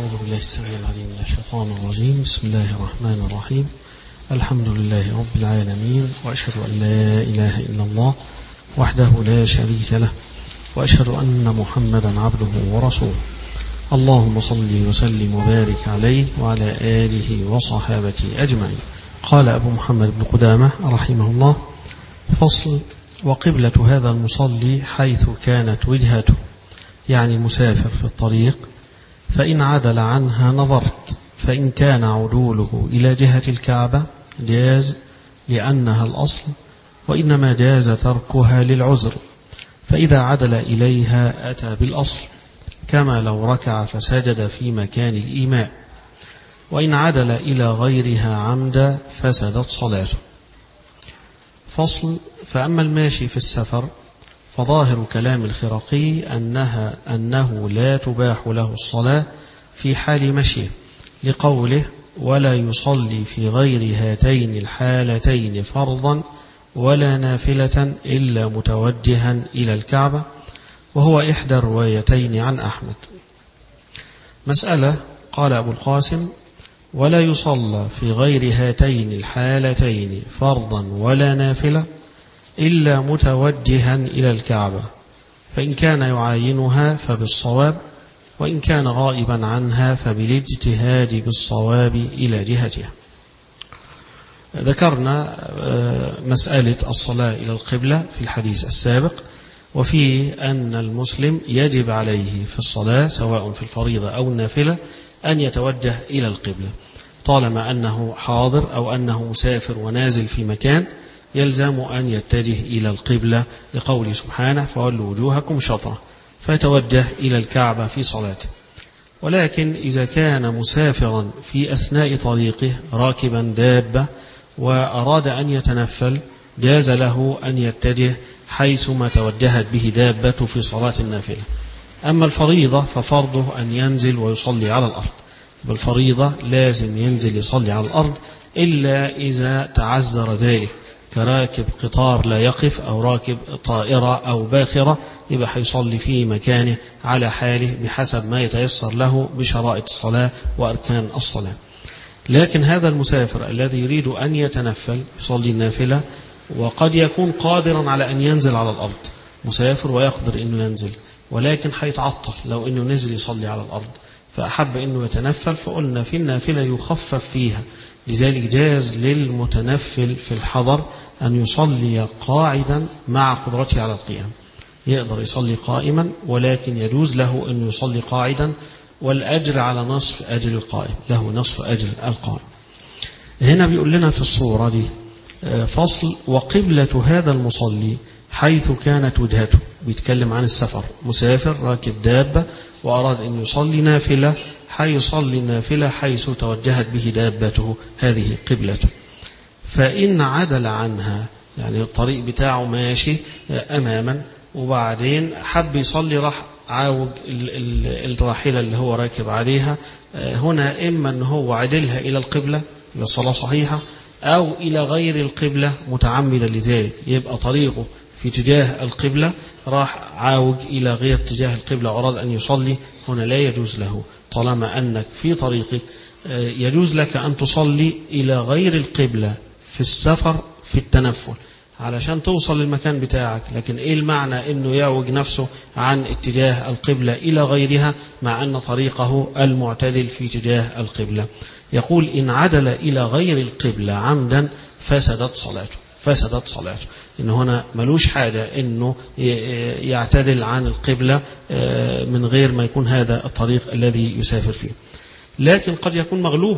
أعوذ بالله السميع العليم من الشيطان الرجيم. بسم الله الرحمن الرحيم. الحمد لله رب العالمين، وأشهد أن لا إله إلا الله وحده لا شريك له، وأشهد أن محمدا عبده ورسوله. اللهم صل وسلم وبارك عليه وعلى آله وصحابته أجمعين. قال أبو محمد بن قدامة رحمه الله: فصل: وقبلة هذا المصلي حيث كانت وجهته، يعني مسافر في الطريق، فإن عدل عنها نظرت، فإن كان عدوله إلى جهة الكعبة جاز لأنها الأصل، وإنما جاز تركها للعذر، فإذا عدل إليها أتى بالأصل، كما لو ركع فسجد في مكان الإيماء. وإن عدل إلى غيرها عمدا فسدت صلاته. فصل: فأما الماشي في السفر فظاهر كلام الخرقي أنه لا تباح له الصلاة في حال مشيه، لقوله: ولا يصلي في غير هاتين الحالتين فرضا ولا نافلة إلا متوجها إلى الكعبة، وهو إحدى الروايتين عن أحمد. مسألة. قال أبو القاسم: ولا يصلى في غير هاتين الحالتين فرضا ولا نافلة إلا متوجها إلى الكعبة، فإن كان يعاينها فبالصواب، وإن كان غائبا عنها فبالاجتهاد بالصواب إلى جهتها. ذكرنا مسألة الصلاة إلى القبلة في الحديث السابق، وفيه أن المسلم يجب عليه في الصلاة سواء في الفريضة أو النافلة أن يتوجه إلى القبلة، طالما أنه حاضر أو أنه مسافر ونازل في مكان يلزم أن يتجه إلى القبلة، لقوله سبحانه: فولوا وجوهكم شطرة، فيتوجه إلى الكعبة في صلاته. ولكن إذا كان مسافرا في أثناء طريقه راكبا دابة وأراد أن يتنفل، جاز له أن يتجه حيثما توجهت به دابة في صلاة النافلة. أما الفريضة ففرضه أن ينزل ويصلي على الأرض، بالفريضة لازم ينزل يصلي على الأرض، إلا إذا تعذر ذلك، كراكب قطار لا يقف، أو راكب طائرة أو باخرة، يبقى حيصلي في مكانه على حاله بحسب ما يتيسر له بشرائط الصلاة وأركان الصلاة. لكن هذا المسافر الذي يريد أن يتنفل يصلي النافلة، وقد يكون قادرا على أن ينزل على الأرض، مسافر ويقدر أنه ينزل، ولكن حيتعطل لو أنه نزل يصلي على الأرض، فأحب أنه يتنفل، فقلنا في النافلة يخفف فيها. لذلك جاز للمتنفل في الحضر أن يصلي قاعدا مع قدرته على القيام، يقدر يصلي قائما، ولكن يجوز له أن يصلي قاعدا، والأجر على نصف أجر القائم، له نصف أجر القائم. هنا بيقول لنا في الصورة دي فصل: وقبلة هذا المصلي حيث كانت وجهته، بيتكلم عن السفر، مسافر راكب دابة وأراد أن يصلي نافلة، حيصلي النافلة حيث توجهت به دابته، هذه قبلته. فإن عدل عنها، يعني الطريق بتاعه ماشي أماما، وبعدين حب يصلي، راح عاوج الراحلة اللي هو راكب عليها، هنا إما أنه هو عدلها إلى القبلة يبقى الصلاة صحيحة، أو إلى غير القبلة متعمدا لذلك، يبقى طريقه في اتجاه القبلة، راح عاوج إلى غير اتجاه القبلة وأراد أن يصلي، هنا لا يجوز له، طالما أنك في طريقك يجوز لك أن تصلي إلى غير القبلة في السفر في التنفل علشان توصل للمكان بتاعك. لكن إيه المعنى أنه يعوج نفسه عن اتجاه القبلة إلى غيرها مع أن طريقه المعتدل في اتجاه القبلة؟ يقول: إن عدل إلى غير القبلة عمدا فسدت صلاته، إن هنا ملوش حاجة إنه يعتدل عن القبلة من غير ما يكون هذا الطريق الذي يسافر فيه. لكن قد يكون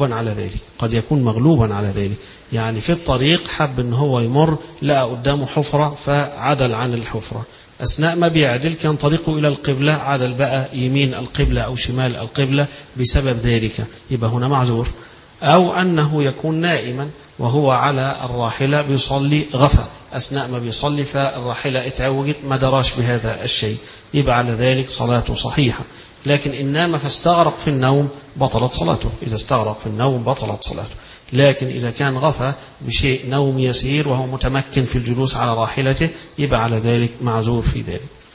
مغلوبا على ذلك، يعني في الطريق حب إن هو يمر، لقى قدامه حفرة فعدل عن الحفرة، أثناء ما بيعدل كان طريقه إلى القبلة، عدل بقى يمين القبلة أو شمال القبلة بسبب ذلك، يبقى هنا معذور. أو أنه يكون نائما وهو على الراحلة بيصلي، غفى أثناء ما بيصلي فالراحلة اتعوجت، ما دراش بهذا الشيء، يبقى على ذلك صلاته صحيحة. لكن إن نام فاستغرق في النوم بطلت صلاته، إذا استغرق في النوم بطلت صلاته. لكن إذا كان غفى بشيء نوم يسير وهو متمكن في الجلوس على راحلته، يبقى على ذلك معذور في ذلك.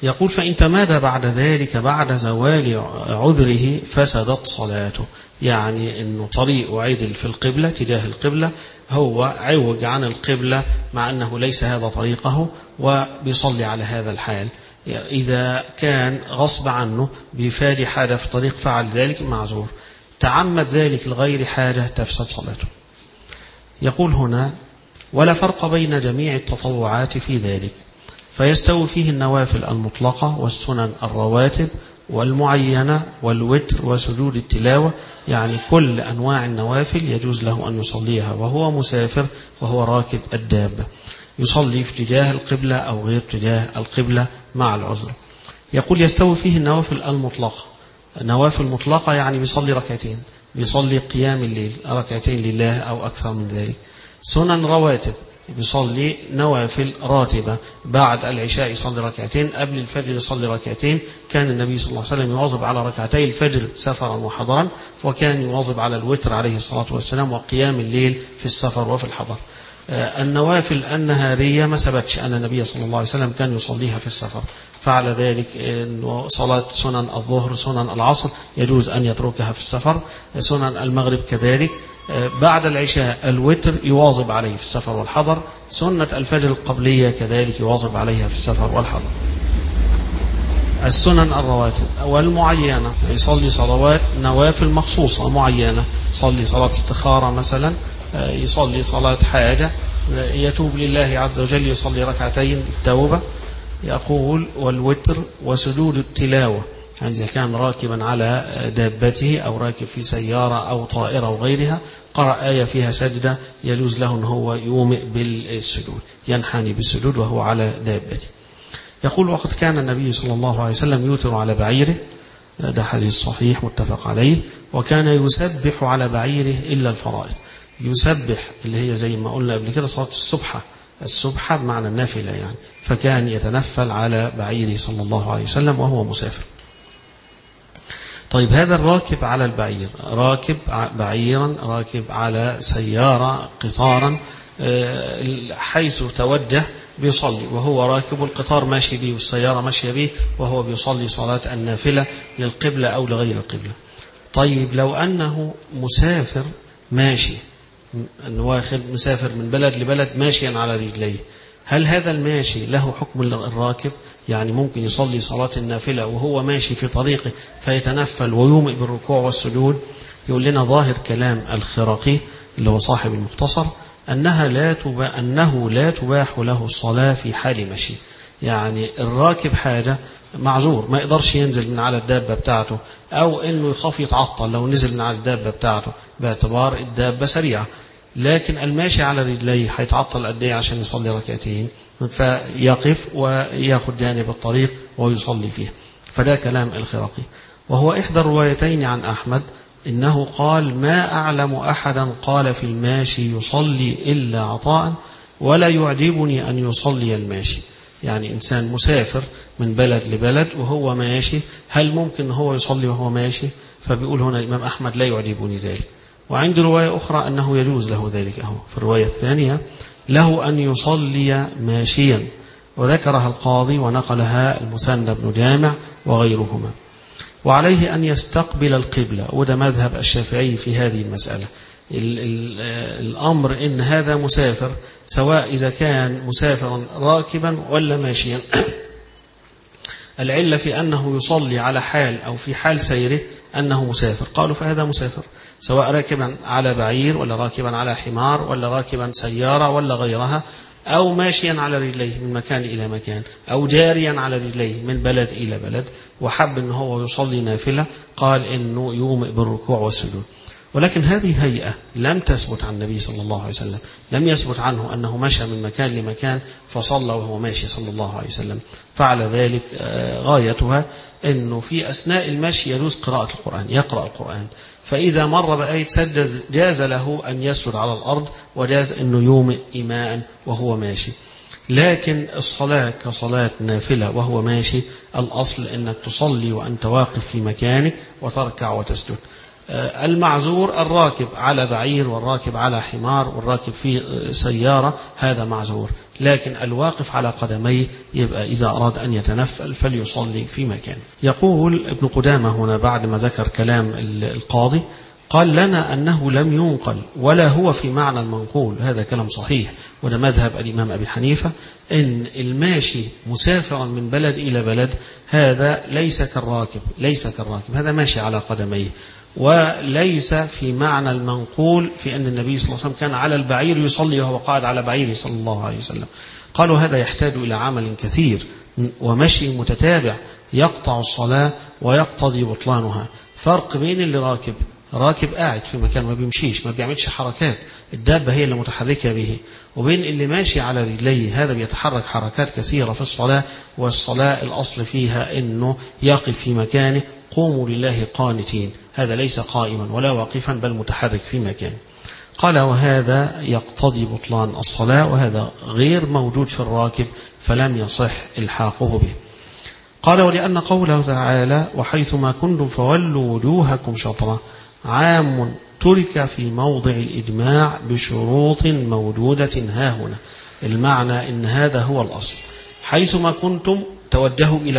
يقول فإن تمادى بعد ذلك بعد زوال عذره فسدت صلاته. يعني أنه طريقه عدل في القبلة تجاه القبلة، هو عوج عن القبلة مع أنه ليس هذا طريقه وبيصلي على هذا الحال. إذا كان غصب عنه بفادي حاجة في طريق فعل ذلك معذور، تعمد ذلك لغير حاجة تفسد صلاته. يقول هنا ولا فرق بين جميع التطوعات في ذلك، فيستوي فيه النوافل المطلقة والسنن الرواتب والمعينة والوتر وسجود التلاوة. يعني كل أنواع النوافل يجوز له أن يصليها وهو مسافر وهو راكب الدابة، يصلي في اتجاه القبلة أو غير اتجاه القبلة مع العذر. يقول يستوي فيه النوافل المطلقة. نوافل مطلقة يعني بيصلي ركعتين، بيصلي قيام الليل ركعتين لله أو أكثر من ذلك. سنن رواتب بيصلي نوافل راتبة، بعد العشاء يصلي ركعتين، قبل الفجر يصلي ركعتين. كان النبي صلى الله عليه وسلم يواظب على ركعتي الفجر سفرا وحضرا، وكان يواظب على الوتر عليه الصلاة والسلام وقيام الليل في السفر وفي الحضر. النوافل النهارية ما ثبتش أن النبي صلى الله عليه وسلم كان يصليها في السفر، فعلى ذلك صلاة سنن الظهر سنن العصر يجوز أن يتركها في السفر، سنن المغرب كذلك. بعد العشاء الوتر يواظب عليه في السفر والحضر، سنة الفجر القبلية كذلك يواظب عليها في السفر والحضر. السنن الرواتب والمعينة يصلي صلوات نوافل مخصوصة معينة، يصلي صلاة استخارة مثلا، يصلي صلاة حاجة، يتوب لله عز وجل يصلي ركعتين التوبة. يقول والوتر وسجود التلاوة، يعني إذا كان راكبا على دابته أو راكب في سيارة أو طائرة وغيرها قرأ آية فيها سجدة يجوز له أن هو يومئ بالسجود، ينحني بالسجود وهو على دابته. يقول وقد كان النبي صلى الله عليه وسلم يوتر على بعيره، ده حديث صحيح متفق عليه، وكان يسبح على بعيره إلا الفرائض. يسبح اللي هي زي ما قلنا قبل كده صلاة السبحة بمعنى النافلة يعني، فكان يتنفل على بعيره صلى الله عليه وسلم وهو مسافر. طيب هذا الراكب على البعير، راكب بعيرا، راكب على سيارة قطارا، حيث توجه بيصلي وهو راكب، القطار ماشي به والسيارة ماشية به وهو بيصلي صلاة النافلة للقبلة أو لغير القبلة. طيب لو أنه مسافر ماشي، واخد مسافر من بلد لبلد ماشيا على رجليه، هل هذا الماشي له حكم الراكب؟ يعني ممكن يصلي صلاة النافلة وهو ماشي في طريقه فيتنفل ويومئ بالركوع والسجود؟ يقول لنا ظاهر كلام الخرقي اللي هو صاحب المختصر أنه لا تباح له الصلاة في حال مشي. يعني الراكب حاجة معذور، ما يقدرش ينزل من على الدابة بتاعته، أو أنه يخاف يتعطل لو نزل من على الدابة بتاعته باعتبار الدابة سريعة، لكن الماشي على رجليه هيتعطل قد ايه عشان يصلي ركعتين؟ فيقف وياخد جانب الطريق ويصلي فيه. فده كلام الخرقي، وهو إحدى الروايتين عن أحمد إنه قال ما أعلم أحدا قال في الماشي يصلي إلا عطاء ولا يعجبني أن يصلي الماشي. يعني إنسان مسافر من بلد لبلد وهو ماشي، هل ممكن هو يصلي وهو ماشي؟ فبيقول هنا الإمام أحمد لا يعجبني ذلك. وعند رواية أخرى أنه يجوز له ذلك، أهو في الرواية الثانية له أن يصلي ماشيا، وذكرها القاضي ونقلها المثنى بن جامع وغيرهما. وعليه أن يستقبل القبلة، وده مذهب الشافعي في هذه المسألة. الأمر إن هذا مسافر سواء إذا كان مسافرا راكبا ولا ماشيا، العلة في أنه يصلي على حال أو في حال سيره أنه مسافر، قالوا فهذا مسافر سواء راكبا على بعير ولا راكبا على حمار ولا راكبا سيارة ولا غيرها، أو ماشيا على رجليه من مكان إلى مكان، أو جاريا على رجليه من بلد إلى بلد، وحب أنه هو يصلي نافلة قال أنه يومئ بالركوع والسجود. ولكن هذه هيئة لم تثبت عن النبي صلى الله عليه وسلم، لم يثبت عنه أنه مشى من مكان لمكان فصلى وهو ماشي صلى الله عليه وسلم. فعلى ذلك غايتها أنه في أثناء المشي يجوز قراءة القرآن، يقرأ القرآن، فإذا مر بآية سجد جاز له أن يسجد على الأرض، وجاز أنه يومئ إيماء وهو ماشي. لكن الصلاة كصلاة نافلة وهو ماشي الأصل أنك تصلي وأنت واقف في مكانك وتركع وتسجد. المعذور الراكب على بعير والراكب على حمار والراكب في سيارة، هذا معذور، لكن الواقف على قدميه يبقى إذا أراد أن يتنفل فليصلي في مكان. يقول ابن قدامة هنا بعد ما ذكر كلام القاضي قال لنا أنه لم ينقل ولا هو في معنى المنقول، هذا كلام صحيح، وده مذهب الإمام أبي حنيفة، إن الماشي مسافرا من بلد إلى بلد هذا ليس كالراكب، هذا ماشي على قدميه، وليس في معنى المنقول في أن النبي صلى الله عليه وسلم كان على البعير يصلي وهو قاعد على بعيره صلى الله عليه وسلم. قالوا هذا يحتاج إلى عمل كثير ومشي متتابع يقطع الصلاة ويقتضي بطلانها. فرق بين اللي راكب قاعد في مكان ما بيمشيش ما بيعملش حركات، الدابة هي اللي متحركة به، وبين اللي ماشي على رجليه هذا بيتحرك حركات كثيرة في الصلاة، والصلاة الأصل فيها أنه يقف في مكانه، قوموا لله قانتين، هذا ليس قائما ولا واقفا بل متحرك في مكانه. قال وهذا يقتضي بطلان الصلاة، وهذا غير موجود في الراكب فلم يصح إلحاقه به. قال ولأن قوله تعالى وحيثما كنتم فولوا وجوهكم شطرة عام ترك في موضع الإجماع بشروط موجودة هاهنا، المعنى إن هذا هو الأصل، حيثما كنتم توجهوا إلى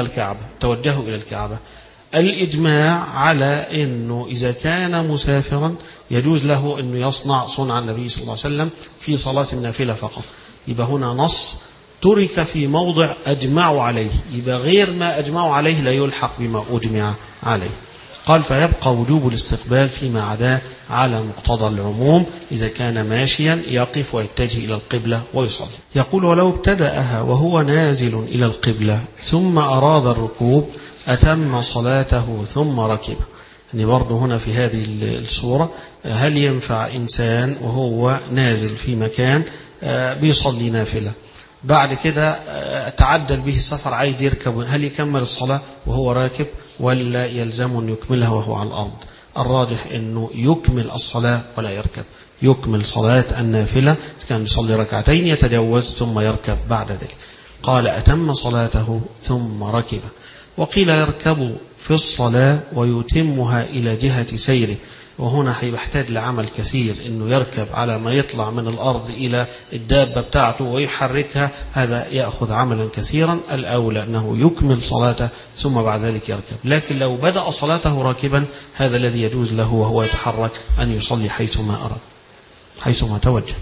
الكعبة. الإجماع على أنه إذا كان مسافرا يجوز له أنه يصنع صنع النبي صلى الله عليه وسلم في صلاة النافلة فقط، يبقى هنا نص ترك في موضع أجمعوا عليه، يبقى غير ما أجمعوا عليه لا يلحق بما أجمع عليه. قال فيبقى وجوب الاستقبال فيما عداه على مقتضى العموم إذا كان ماشيا يقف ويتجه إلى القبلة ويصلي. يقول ولو ابتدأها وهو نازل إلى القبلة ثم أراد الركوب أتم صلاته ثم ركب. يعني برضه هنا في هذه الصورة هل ينفع إنسان وهو نازل في مكان بيصلي نافلة بعد كده تعدل به السفر عايز يركب، هل يكمل الصلاة وهو راكب ولا يلزم أن يكملها وهو على الأرض؟ الراجح أنه يكمل الصلاة ولا يركب، يكمل صلاة النافلة، كان يصلي ركعتين يتجوز ثم يركب بعد ذلك. قال أتم صلاته ثم ركب. وقيل يركب في الصلاة ويتمها إلى جهة سيره، وهنا هيحتاج لعمل كثير انه يركب على ما يطلع من الارض الى الدابة بتاعته ويحركها، هذا يأخذ عملا كثيرا. الاولى انه يكمل صلاته ثم بعد ذلك يركب، لكن لو بدأ صلاته راكبا هذا الذي يجوز له وهو يتحرك ان يصلي حيثما اراد حيثما توجه.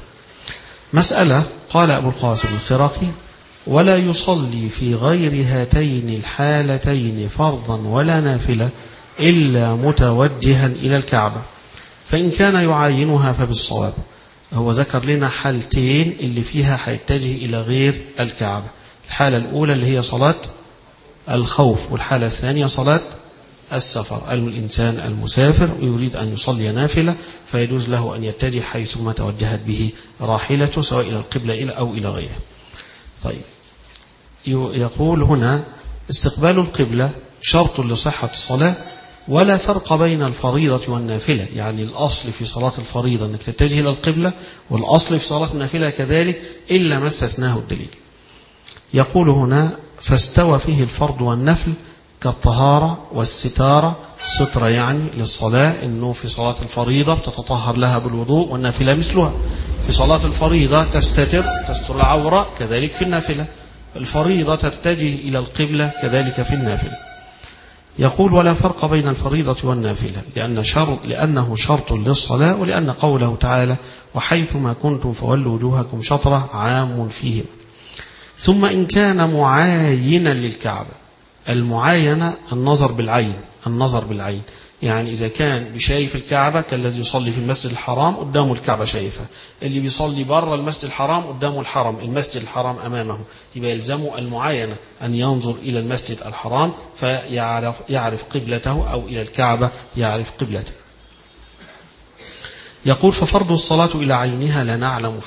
مسألة قال ابو القاسم الخرقي ولا يصلي في غير هاتين الحالتين فرضا ولا نافلة إلا متوجها إلى الكعبة، فإن كان يعاينها فبالصواب. هو ذكر لنا حالتين اللي فيها هيتجه إلى غير الكعبة، الحالة الأولى اللي هي صلاة الخوف، والحالة الثانية صلاة السفر. الإنسان المسافر يريد أن يصلي نافلة فيجوز له أن يتجه حيثما توجهت به راحلته سواء إلى القبلة أو إلى غيره. طيب يقول هنا استقبال القبلة شرط لصحة الصلاة، ولا فرق بين الفريضة والنافلة، يعني الأصل في صلاة الفريضة أنك تتجه إلى القبلة، والأصل في صلاة النافلة كذلك إلا ما استثناه الدليل. يقول هنا فاستوى فيه الفرض والنفل كالطهارة والستارة، سترة يعني للصلاة، إنه في صلاة الفريضة تتطهر لها بالوضوء، والنافلة مثلها. في صلاة الفريضة تستر العورة، كذلك في النافلة. الفريضة تتجه إلى القبلة كذلك في النافلة. يقول ولا فرق بين الفريضة والنافلة لأنه شرط للصلاة، ولأن قوله تعالى وحيثما كنتم فولوا وجوهكم شطرة عام فيهم. ثم إن كان معاينا للكعبة، المعاينة النظر بالعين، يعني إذا كان بشايف الكعبة كالذي يصلي في المسجد الحرام قدامه الكعبة شايفة، اللي بيصلي بره المسجد الحرام قدامه الحرم، المسجد الحرام أمامه، يبقى يلزمه المعاينة أن ينظر إلى المسجد الحرام فيعرف قبلته، أو إلى الكعبة يعرف قبلته. يقول ففرض الصلاة إلى عينها لا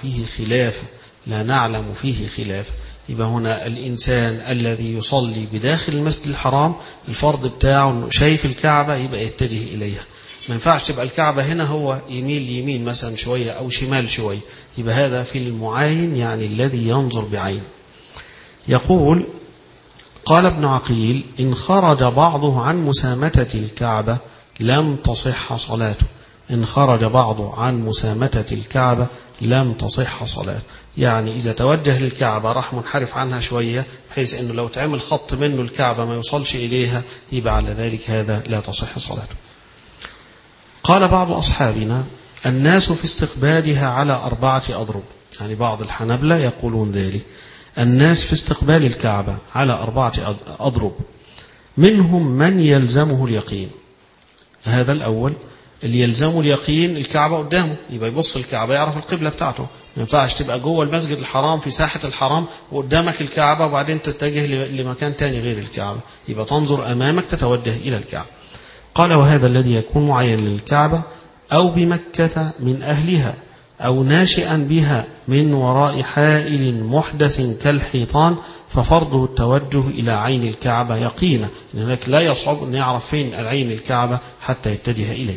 نعلم فيه خلاف. يبقى هنا الإنسان الذي يصلي بداخل المسجد الحرام الفرض بتاعه شايف الكعبة يبقى يتجه إليها، ما ينفعش تبقى الكعبة هنا هو يميل يمين مثلا شوية أو شمال شوية، يبقى هذا في المعاين يعني الذي ينظر بعين. يقول قال ابن عقيل إن خرج بعضه عن مسامتة الكعبة لم تصح صلاته. إن خرج بعضه عن مسامتة الكعبة لم تصح صلاته. يعني إذا توجه للكعبة راح منحرف عنها شوية بحيث أنه لو تعمل خط منه الكعبة ما يوصلش إليها يبقى على ذلك هذا لا تصح صلاته. قال بعض أصحابنا الناس في استقبالها على 4 أضرب، يعني بعض الحنبلة يقولون ذلك، الناس في استقبال الكعبة على 4 أضرب، منهم من يلزمه اليقين. هذا الأول اللي يلزمه اليقين الكعبة قدامه، يبقى يبص الكعبة يعرف القبلة بتاعته. ما ينفعش تبقى جوه المسجد الحرام في ساحة الحرام وقدامك الكعبة وبعدين تتجه لمكان تاني غير الكعبة، يبقى تنظر أمامك تتوجه إلى الكعبة. قال وهذا الذي يكون معين للكعبة أو بمكة من أهلها أو ناشئا بها من وراء حائل محدث كالحيطان ففرضه التوجه إلى عين الكعبة يقينا، هناك لا يصعب أن يعرف فين العين الكعبة حتى يتجه إليه.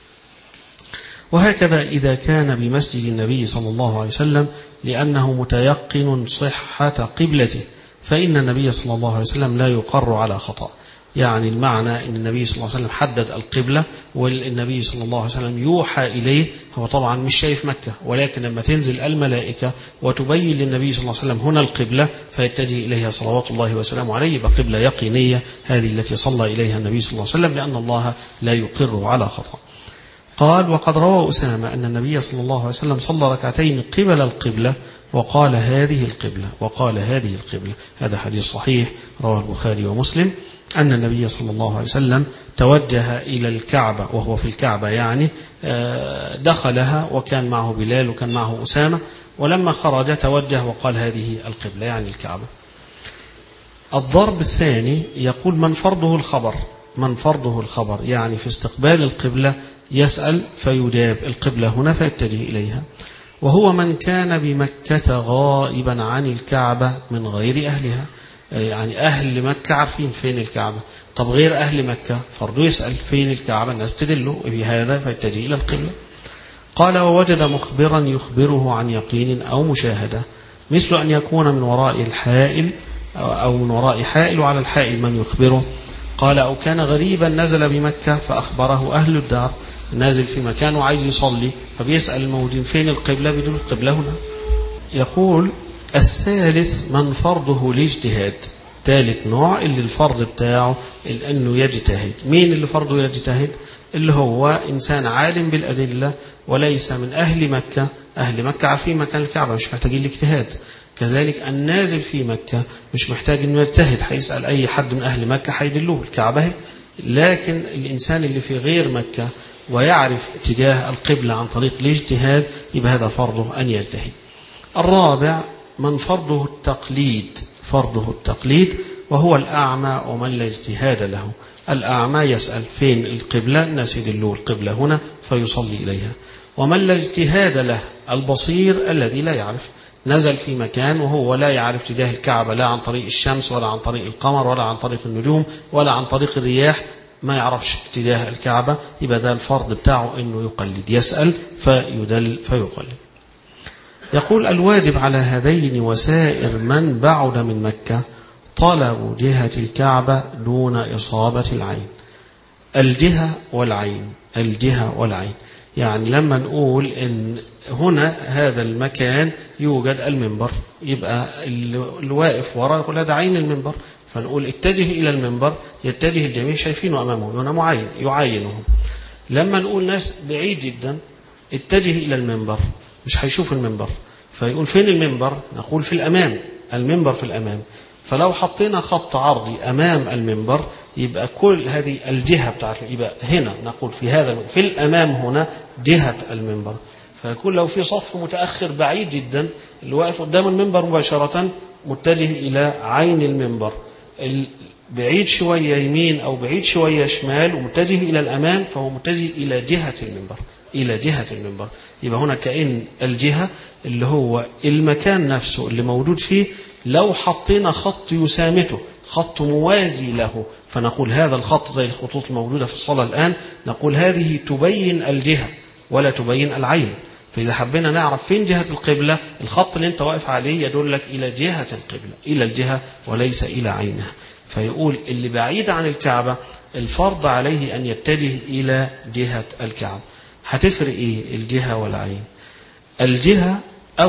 وهكذا إذا كان بمسجد النبي صلى الله عليه وسلم لأنه متيقن صحة قبلته فإن النبي صلى الله عليه وسلم لا يقر على خطأ. يعني المعنى أن النبي صلى الله عليه وسلم حدد القبلة والنبي صلى الله عليه وسلم يوحى إليه، هو طبعا مش شايف مكة، ولكن لما تنزل الملائكة وتبين للنبي صلى الله عليه وسلم هنا القبلة فيتجه إليها صلوات الله وسلامه عليه، يبقى قبلة يقينية هذه التي صلى إليها النبي صلى الله عليه وسلم لأن الله لا يقر على خطأ. قال وقد روى أسامة أن النبي صلى الله عليه وسلم صلى ركعتين قبل القبلة وقال هذه القبلة وقال هذه القبلة. هذا حديث صحيح رواه البخاري ومسلم أن النبي صلى الله عليه وسلم توجه إلى الكعبة وهو في الكعبة، يعني دخلها وكان معه بلال وكان معه أسامة، ولما خرج توجه وقال هذه القبلة يعني الكعبة. الضرب الثاني يقول من فرضه الخبر، من فرضه الخبر يعني في استقبال القبلة يسأل فيجاب القبلة هنا فيتجه إليها، وهو من كان بمكة غائبا عن الكعبة من غير أهلها، يعني أهل مكة عارفين فين الكعبة، طب غير أهل مكة فرضه يسأل فين الكعبة، الناس تدله بهذا فيتجه إلى القبلة. قال ووجد مخبرا يخبره عن يقين أو مشاهدة مثل أن يكون من وراء الحائل أو من وراء حائل وعلى الحائل من يخبره. قال أو كان غريبا نزل بمكة فأخبره أهل الدار، نازل في مكان وعايز يصلي فبيسأل الموجودين فين القبلة بدون القبلة هنا. يقول الثالث من فرضه الاجتهاد، ثالث نوع اللي الفرض بتاعه أنه يجتهد. مين اللي فرضه يجتهد؟ اللي هو إنسان عالم بالأدلة وليس من أهل مكة. أهل مكة عارفين مكان الكعبة مش محتاجين الاجتهاد، كذلك النازل في مكة مش محتاج أنه يجتهد، هيسأل أي حد من أهل مكة هيدلوه الكعبة. لكن الإنسان اللي في غير مكة ويعرف اتجاه القبلة عن طريق الاجتهاد يبقى هذا فرضه أن يجتهد. الرابع من فرضه التقليد، فرضه التقليد وهو الأعمى ومن لا اجتهاد له. الأعمى يسأل فين القبلة، الناس يدلوه القبلة هنا فيصلي إليها. ومن لا اجتهاد له البصير الذي لا يعرف، نزل في مكان وهو لا يعرف اتجاه الكعبة لا عن طريق الشمس ولا عن طريق القمر ولا عن طريق النجوم ولا عن طريق الرياح، ما يعرفش اتجاه الكعبة، يبقى ذا الفرض بتاعه أنه يقلد، يسأل فيدل فيقلد. يقول الواجب على هذين وسائر من بعد من مكة طلب جهة الكعبة دون إصابة العين. الجهة والعين، الجهة والعين، يعني لما نقول إن هنا هذا المكان يوجد المنبر يبقى الواقف وراء يقول هذا عين المنبر، فنقول اتجه إلى المنبر يتجه الجميع شايفينه أمامه هنا معين يعاينهم. لما نقول ناس بعيد جدا اتجه إلى المنبر مش هيشوف المنبر، فيقول فين المنبر؟ نقول في الأمام، المنبر في الأمام. فلو حطينا خط عرضي أمام المنبر يبقى كل هذه الجهة بتاعته، يبقى هنا نقول في هذا في الأمام هنا جهة المنبر، فيكون لو في صف متأخر بعيد جدا اللي واقف قدام المنبر مباشرة متجه إلى عين المنبر، بعيد شوية يمين أو بعيد شوية شمال ومتجه إلى الأمام فهو متجه إلى جهة المنبر، إلى جهة المنبر. يبقى هنا كأن الجهة اللي هو المكان نفسه اللي موجود فيه لو حطينا خط يسامته، خط موازي له، فنقول هذا الخط زي الخطوط الموجودة في الصلاة الآن، نقول هذه تبين الجهة ولا تبين العين. فإذا حبينا نعرف فين جهة القبلة الخط اللي انت واقف عليه يدلك إلى جهة القبلة، إلى الجهة وليس إلى عينها. فيقول اللي بعيد عن الكعبة الفرض عليه أن يتجه إلى جهة الكعبة. هتفرق إيه الجهة والعين؟ الجهة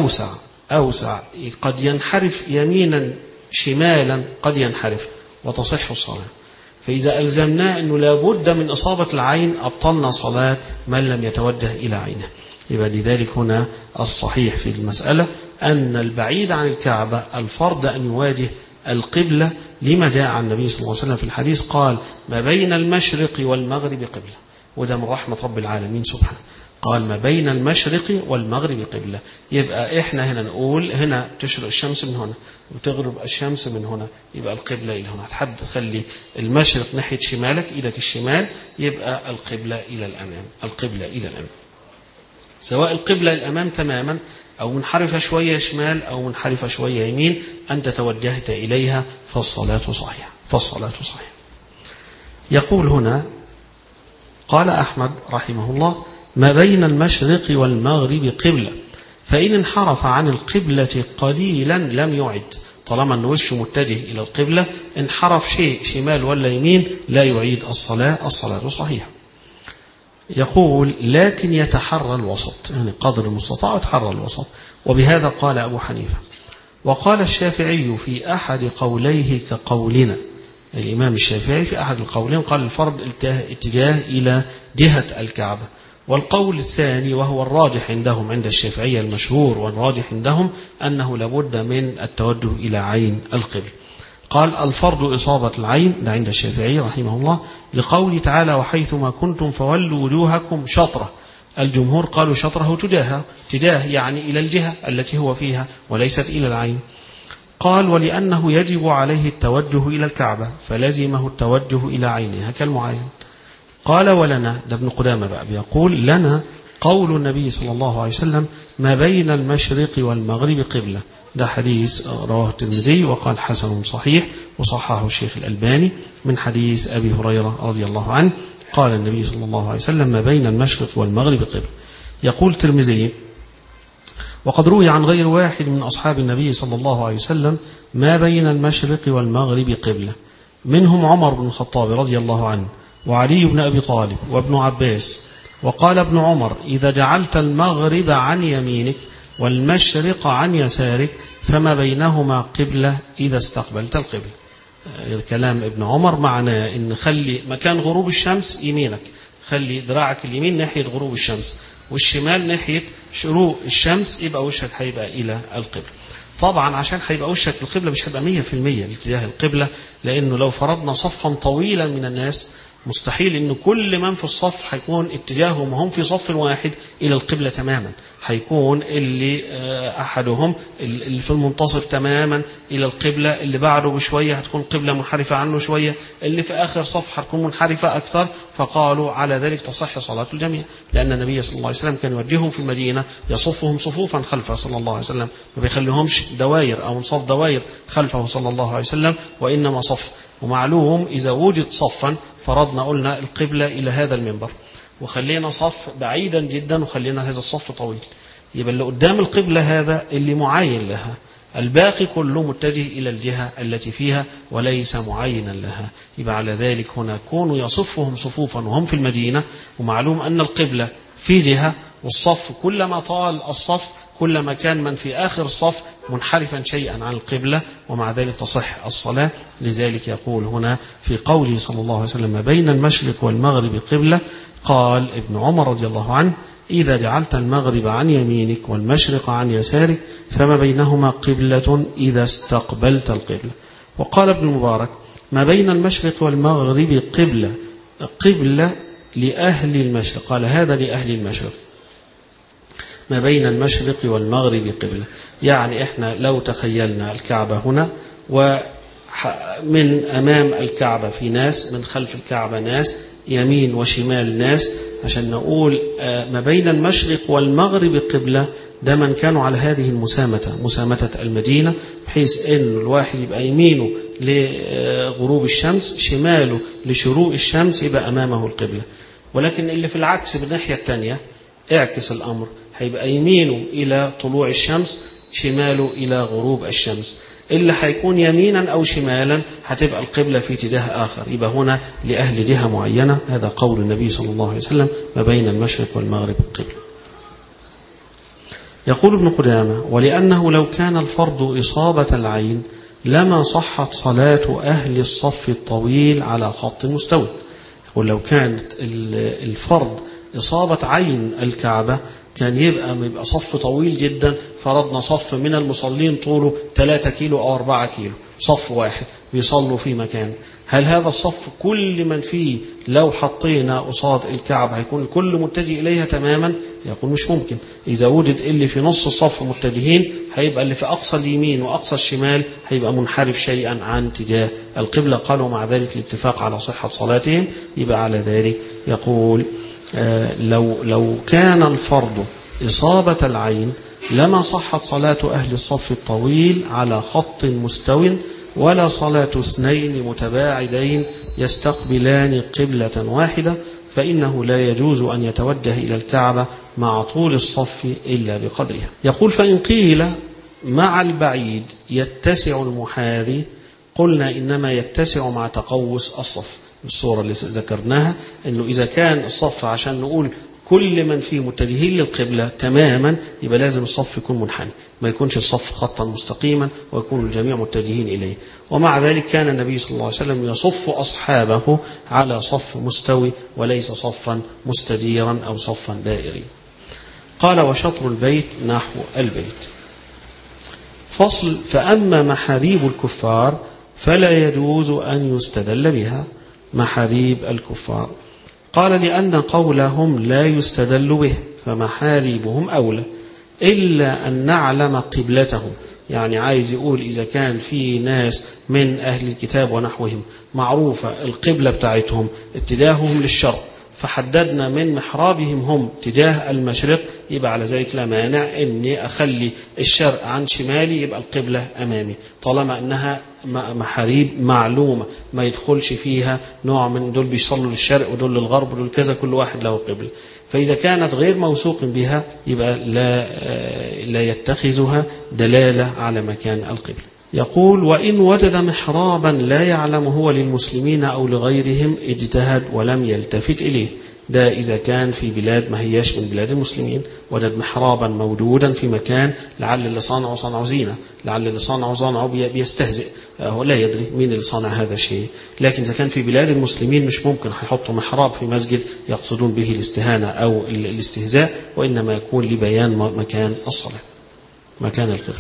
أوسع قد ينحرف يمينا شمالا، قد ينحرف وتصح الصلاة. فإذا ألزمناه أنه لابد من إصابة العين أبطلنا صلاة من لم يتوجه إلى عينه. يبقى لذلك هنا الصحيح في المسألة أن البعيد عن الكعبة الفرض أن يواجه القبلة، لما جاء عن النبي صلى الله عليه وسلم في الحديث قال ما بين المشرق والمغرب قبلة، وده من رحمة رب العالمين سبحانه، قال ما بين المشرق والمغرب قبلة. يبقى إحنا هنا نقول هنا تشرق الشمس من هنا وتغرب الشمس من هنا، يبقى القبلة إلى هنا. هتحد تخلي المشرق ناحية شمالك، إيدك الشمال، يبقى القبلة إلى الأمام، القبلة إلى الأمام، سواء القبلة الأمام تماما أو منحرفة شوية شمال أو منحرفة شوية يمين، أنت توجهت إليها فالصلاة صحيحة، فالصلاة صحيحة. يقول هنا قال أحمد رحمه الله ما بين المشرق والمغرب قبلة، فإن انحرف عن القبلة قليلا لم يعد. طالما أن وشه متجه إلى القبلة، انحرف شيء شمال ولا يمين لا يعيد الصلاة، الصلاة صحيحة. يقول لكن يتحرى الوسط، يعني قدر المستطاع يتحرى الوسط. وبهذا قال أبو حنيفة. وقال الشافعي في أحد قوليه كقولنا، الإمام الشافعي في أحد القولين قال الفرض اتجاه إلى جهة الكعبة. والقول الثاني وهو الراجح عندهم، عند الشافعية المشهور والراجح عندهم، أنه لابد من التوجه إلى عين القبل. قال الفرض إصابة العين، ده عند الشافعي رحمه الله، لقوله تعالى وحيثما كنتم فولوا وجوهكم شطرة. الجمهور قالوا شطره تجاه يعني إلى الجهة التي هو فيها وليست إلى العين. قال ولأنه يجب عليه التوجه إلى الكعبة فلزمه التوجه إلى عينها كالمعين. قال ولنا، ده ابن قدامة بقى بيقول لنا قول النبي صلى الله عليه وسلم ما بين المشرق والمغرب قبلة، ده حديث رواه الترمذي وقال حسن صحيح، وصححه الشيخ الألباني من حديث أبي هريرة رضي الله عنه قال النبي صلى الله عليه وسلم ما بين المشرق والمغرب قبلة. يقول الترمذي وقد روي عن غير واحد من أصحاب النبي صلى الله عليه وسلم ما بين المشرق والمغرب قبلة، منهم عمر بن الخطاب رضي الله عنه وعلي بن أبي طالب وابن عباس. وقال ابن عمر إذا جعلت المغرب عن يمينك والمشرق عن يسارك فما بينهما قبلة إذا استقبلت القبلة. كلام ابن عمر معناه إن خلي مكان غروب الشمس يمينك، خلي ذراعك اليمين ناحية غروب الشمس والشمال ناحية شروق الشمس، يبقى وشك هيبقى إلى القبلة. طبعا عشان هيبقى وشك القبلة مش هيبقى 100% لاتجاه القبلة، لأنه لو فرضنا صفا طويلا من الناس مستحيل أن كل من في الصف هيكون اتجاههم وهم في صف واحد إلى القبلة تماما، هيكون اللي أحدهم اللي في المنتصف تماما إلى القبلة، اللي بعده بشوية هتكون قبلة منحرفة عنه شوية، اللي في آخر صف هتكون منحرفة أكثر. فقالوا على ذلك تصح صلاة الجميع، لأن النبي صلى الله عليه وسلم كان يوجههم في المدينة يصفهم صفوفا خلفه صلى الله عليه وسلم، ما بيخليهمش دوائر أو نصف دوائر خلفه صلى الله عليه وسلم، وإنما صف. ومعلوم إذا وجد صفا فرضنا قلنا القبلة إلى هذا المنبر وخلينا صف بعيدا جدا وخلينا هذا الصف طويل، يبقى اللي قدام القبلة هذا اللي معين لها، الباقي كله متجه إلى الجهة التي فيها وليس معينا لها. يبقى على ذلك هنا كونوا يصفهم صفوفا وهم في المدينة، ومعلوم أن القبلة في جهة والصف كلما طال الصف كلما كان من في آخر الصف منحرفا شيئا عن القبلة، ومع ذلك تصح الصلاة. لذلك يقول هنا في قوله صلى الله عليه وسلم ما بين المشرق والمغرب قبلة، قال ابن عمر رضي الله عنه إذا جعلت المغرب عن يمينك والمشرق عن يسارك فما بينهما قبلة إذا استقبلت القبلة. وقال ابن المبارك ما بين المشرق والمغرب قبلة، قبلة لأهل المشرق، قال هذا لأهل المشرق، ما بين المشرق والمغرب قبلة. يعني إحنا لو تخيلنا الكعبة هنا ومن أمام الكعبة في ناس، من خلف الكعبة ناس، يمين وشمال ناس، عشان نقول ما بين المشرق والمغرب قبلة، ده من كانوا على هذه مسامة المدينة، بحيث أن الواحد يبقى يمينه لغروب الشمس شماله لشروق الشمس يبقى أمامه القبلة. ولكن اللي في العكس بالناحية الثانية اعكس الأمر، هيبقى يمينه إلى طلوع الشمس شماله إلى غروب الشمس. اللي هيكون يمينا أو شمالا هتبقى القبلة في اتجاه آخر. يبقى هنا لأهل جهة معينة. هذا قول النبي صلى الله عليه وسلم: ما بين المشرق والمغرب القبلة. يقول ابن قدامة: ولأنه لو كان الفرض إصابة العين لما صحت صلاة أهل الصف الطويل على خط مستوي. ولو كانت الفرض إصابة عين الكعبة كان يبقى صف طويل جدا، فرضنا صف من المصلين طوله 3 كيلو أو 4 كيلو، صف واحد بيصلوا في مكان. هل هذا الصف كل من فيه لو حطينا قصاد الكعبة هيكون الكل متجه إليها تماما؟ يقول مش ممكن. إذا وجد اللي في نص الصف متجهين هيبقى اللي في أقصى اليمين وأقصى الشمال هيبقى منحرف شيئا عن اتجاه القبلة. قالوا مع ذلك الاتفاق على صحة صلاتهم. يبقى على ذلك يقول: لو كان الفرض إصابة العين لما صحت صلاة أهل الصف الطويل على خط مستو، ولا صلاة 2 متباعدين يستقبلان قبلة واحدة، فإنه لا يجوز أن يتوجه إلى الكعبة مع طول الصف إلا بقدرها. يقول: فإن قيل مع البعيد يتسع المحاذي، قلنا إنما يتسع مع تقوس الصف. الصورة اللي ذكرناها أنه إذا كان الصف عشان نقول كل من فيه متجهين للقبلة تماما يبقى لازم الصف يكون منحني، ما يكونش الصف خطا مستقيما ويكون الجميع متجهين إليه. ومع ذلك كان النبي صلى الله عليه وسلم يصف أصحابه على صف مستوي وليس صفا مستديرا أو صفا دائري. قال: وشطر البيت نحو البيت. فصل: فأما محاريب الكفار فلا يجوز أن يستدل بها. محاريب الكفار، قال: لأن قولهم لا يستدل به فمحاريبهم أولى، إلا أن نعلم قبلتهم. يعني عايز يقول إذا كان في ناس من أهل الكتاب ونحوهم معروفة القبلة بتاعتهم اتجاههم للشرق، فحددنا من محرابهم هم اتجاه المشرق، يبقى على ذلك لا مانع أني أخلي الشرق عن شمالي يبقى القبلة أمامي، طالما أنها محاريب معلومة ما يدخلش فيها نوع من دول بيصلوا للشرق ودول للغرب ودول كذا، كل واحد له قبلة. فإذا كانت غير موثوق بها يبقى لا يتخذها دلالة على مكان القبلة. يقول: وإن وجد محرابا لا يعلم هو للمسلمين أو لغيرهم اجتهد ولم يلتفت إليه. ده إذا كان في بلاد ما هياش من بلاد المسلمين، وجد محرابا موجودا في مكان، لعل اللي صنعوا زينة، لعل اللي صنعوا بيستهزئ، هو لا يدري مين اللي صنع هذا الشيء. لكن إذا كان في بلاد المسلمين مش ممكن هيحطوا محراب في مسجد يقصدون به الاستهانة أو الاستهزاء، وإنما يكون لبيان مكان الصلاة، مكان القبلة.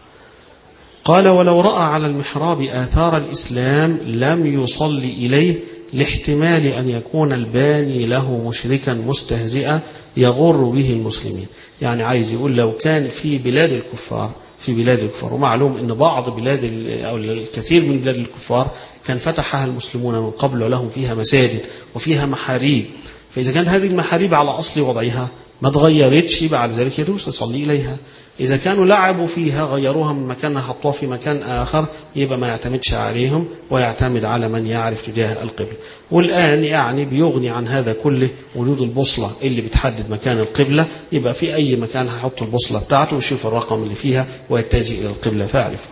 قال: ولو رأى على المحراب آثار الإسلام لم يصلي إليه، لاحتمال أن يكون الباني له مشركا مستهزئا يغر به المسلمين. يعني عايز يقول لو كان في بلاد الكفار، ومعلوم أن بعض بلاد أو الكثير من بلاد الكفار كان فتحها المسلمون من قبل ولهم فيها مساجد وفيها محاريب، فإذا كانت هذه المحاريب على أصل وضعها ما تغيرتش يبقى على ذلك يجوز يصلي إليها. إذا كانوا لعبوا فيها غيروها من مكانها حطوها في مكان آخر يبقى ما يعتمدش عليهم ويعتمد على من يعرف تجاه القبلة. والآن يعني بيغني عن هذا كله وجود البوصلة اللي بتحدد مكان القبلة، يبقى في أي مكان هيحط البوصلة بتاعته ويشوف الرقم اللي فيها ويتجه إلى القبلة فيعرفها.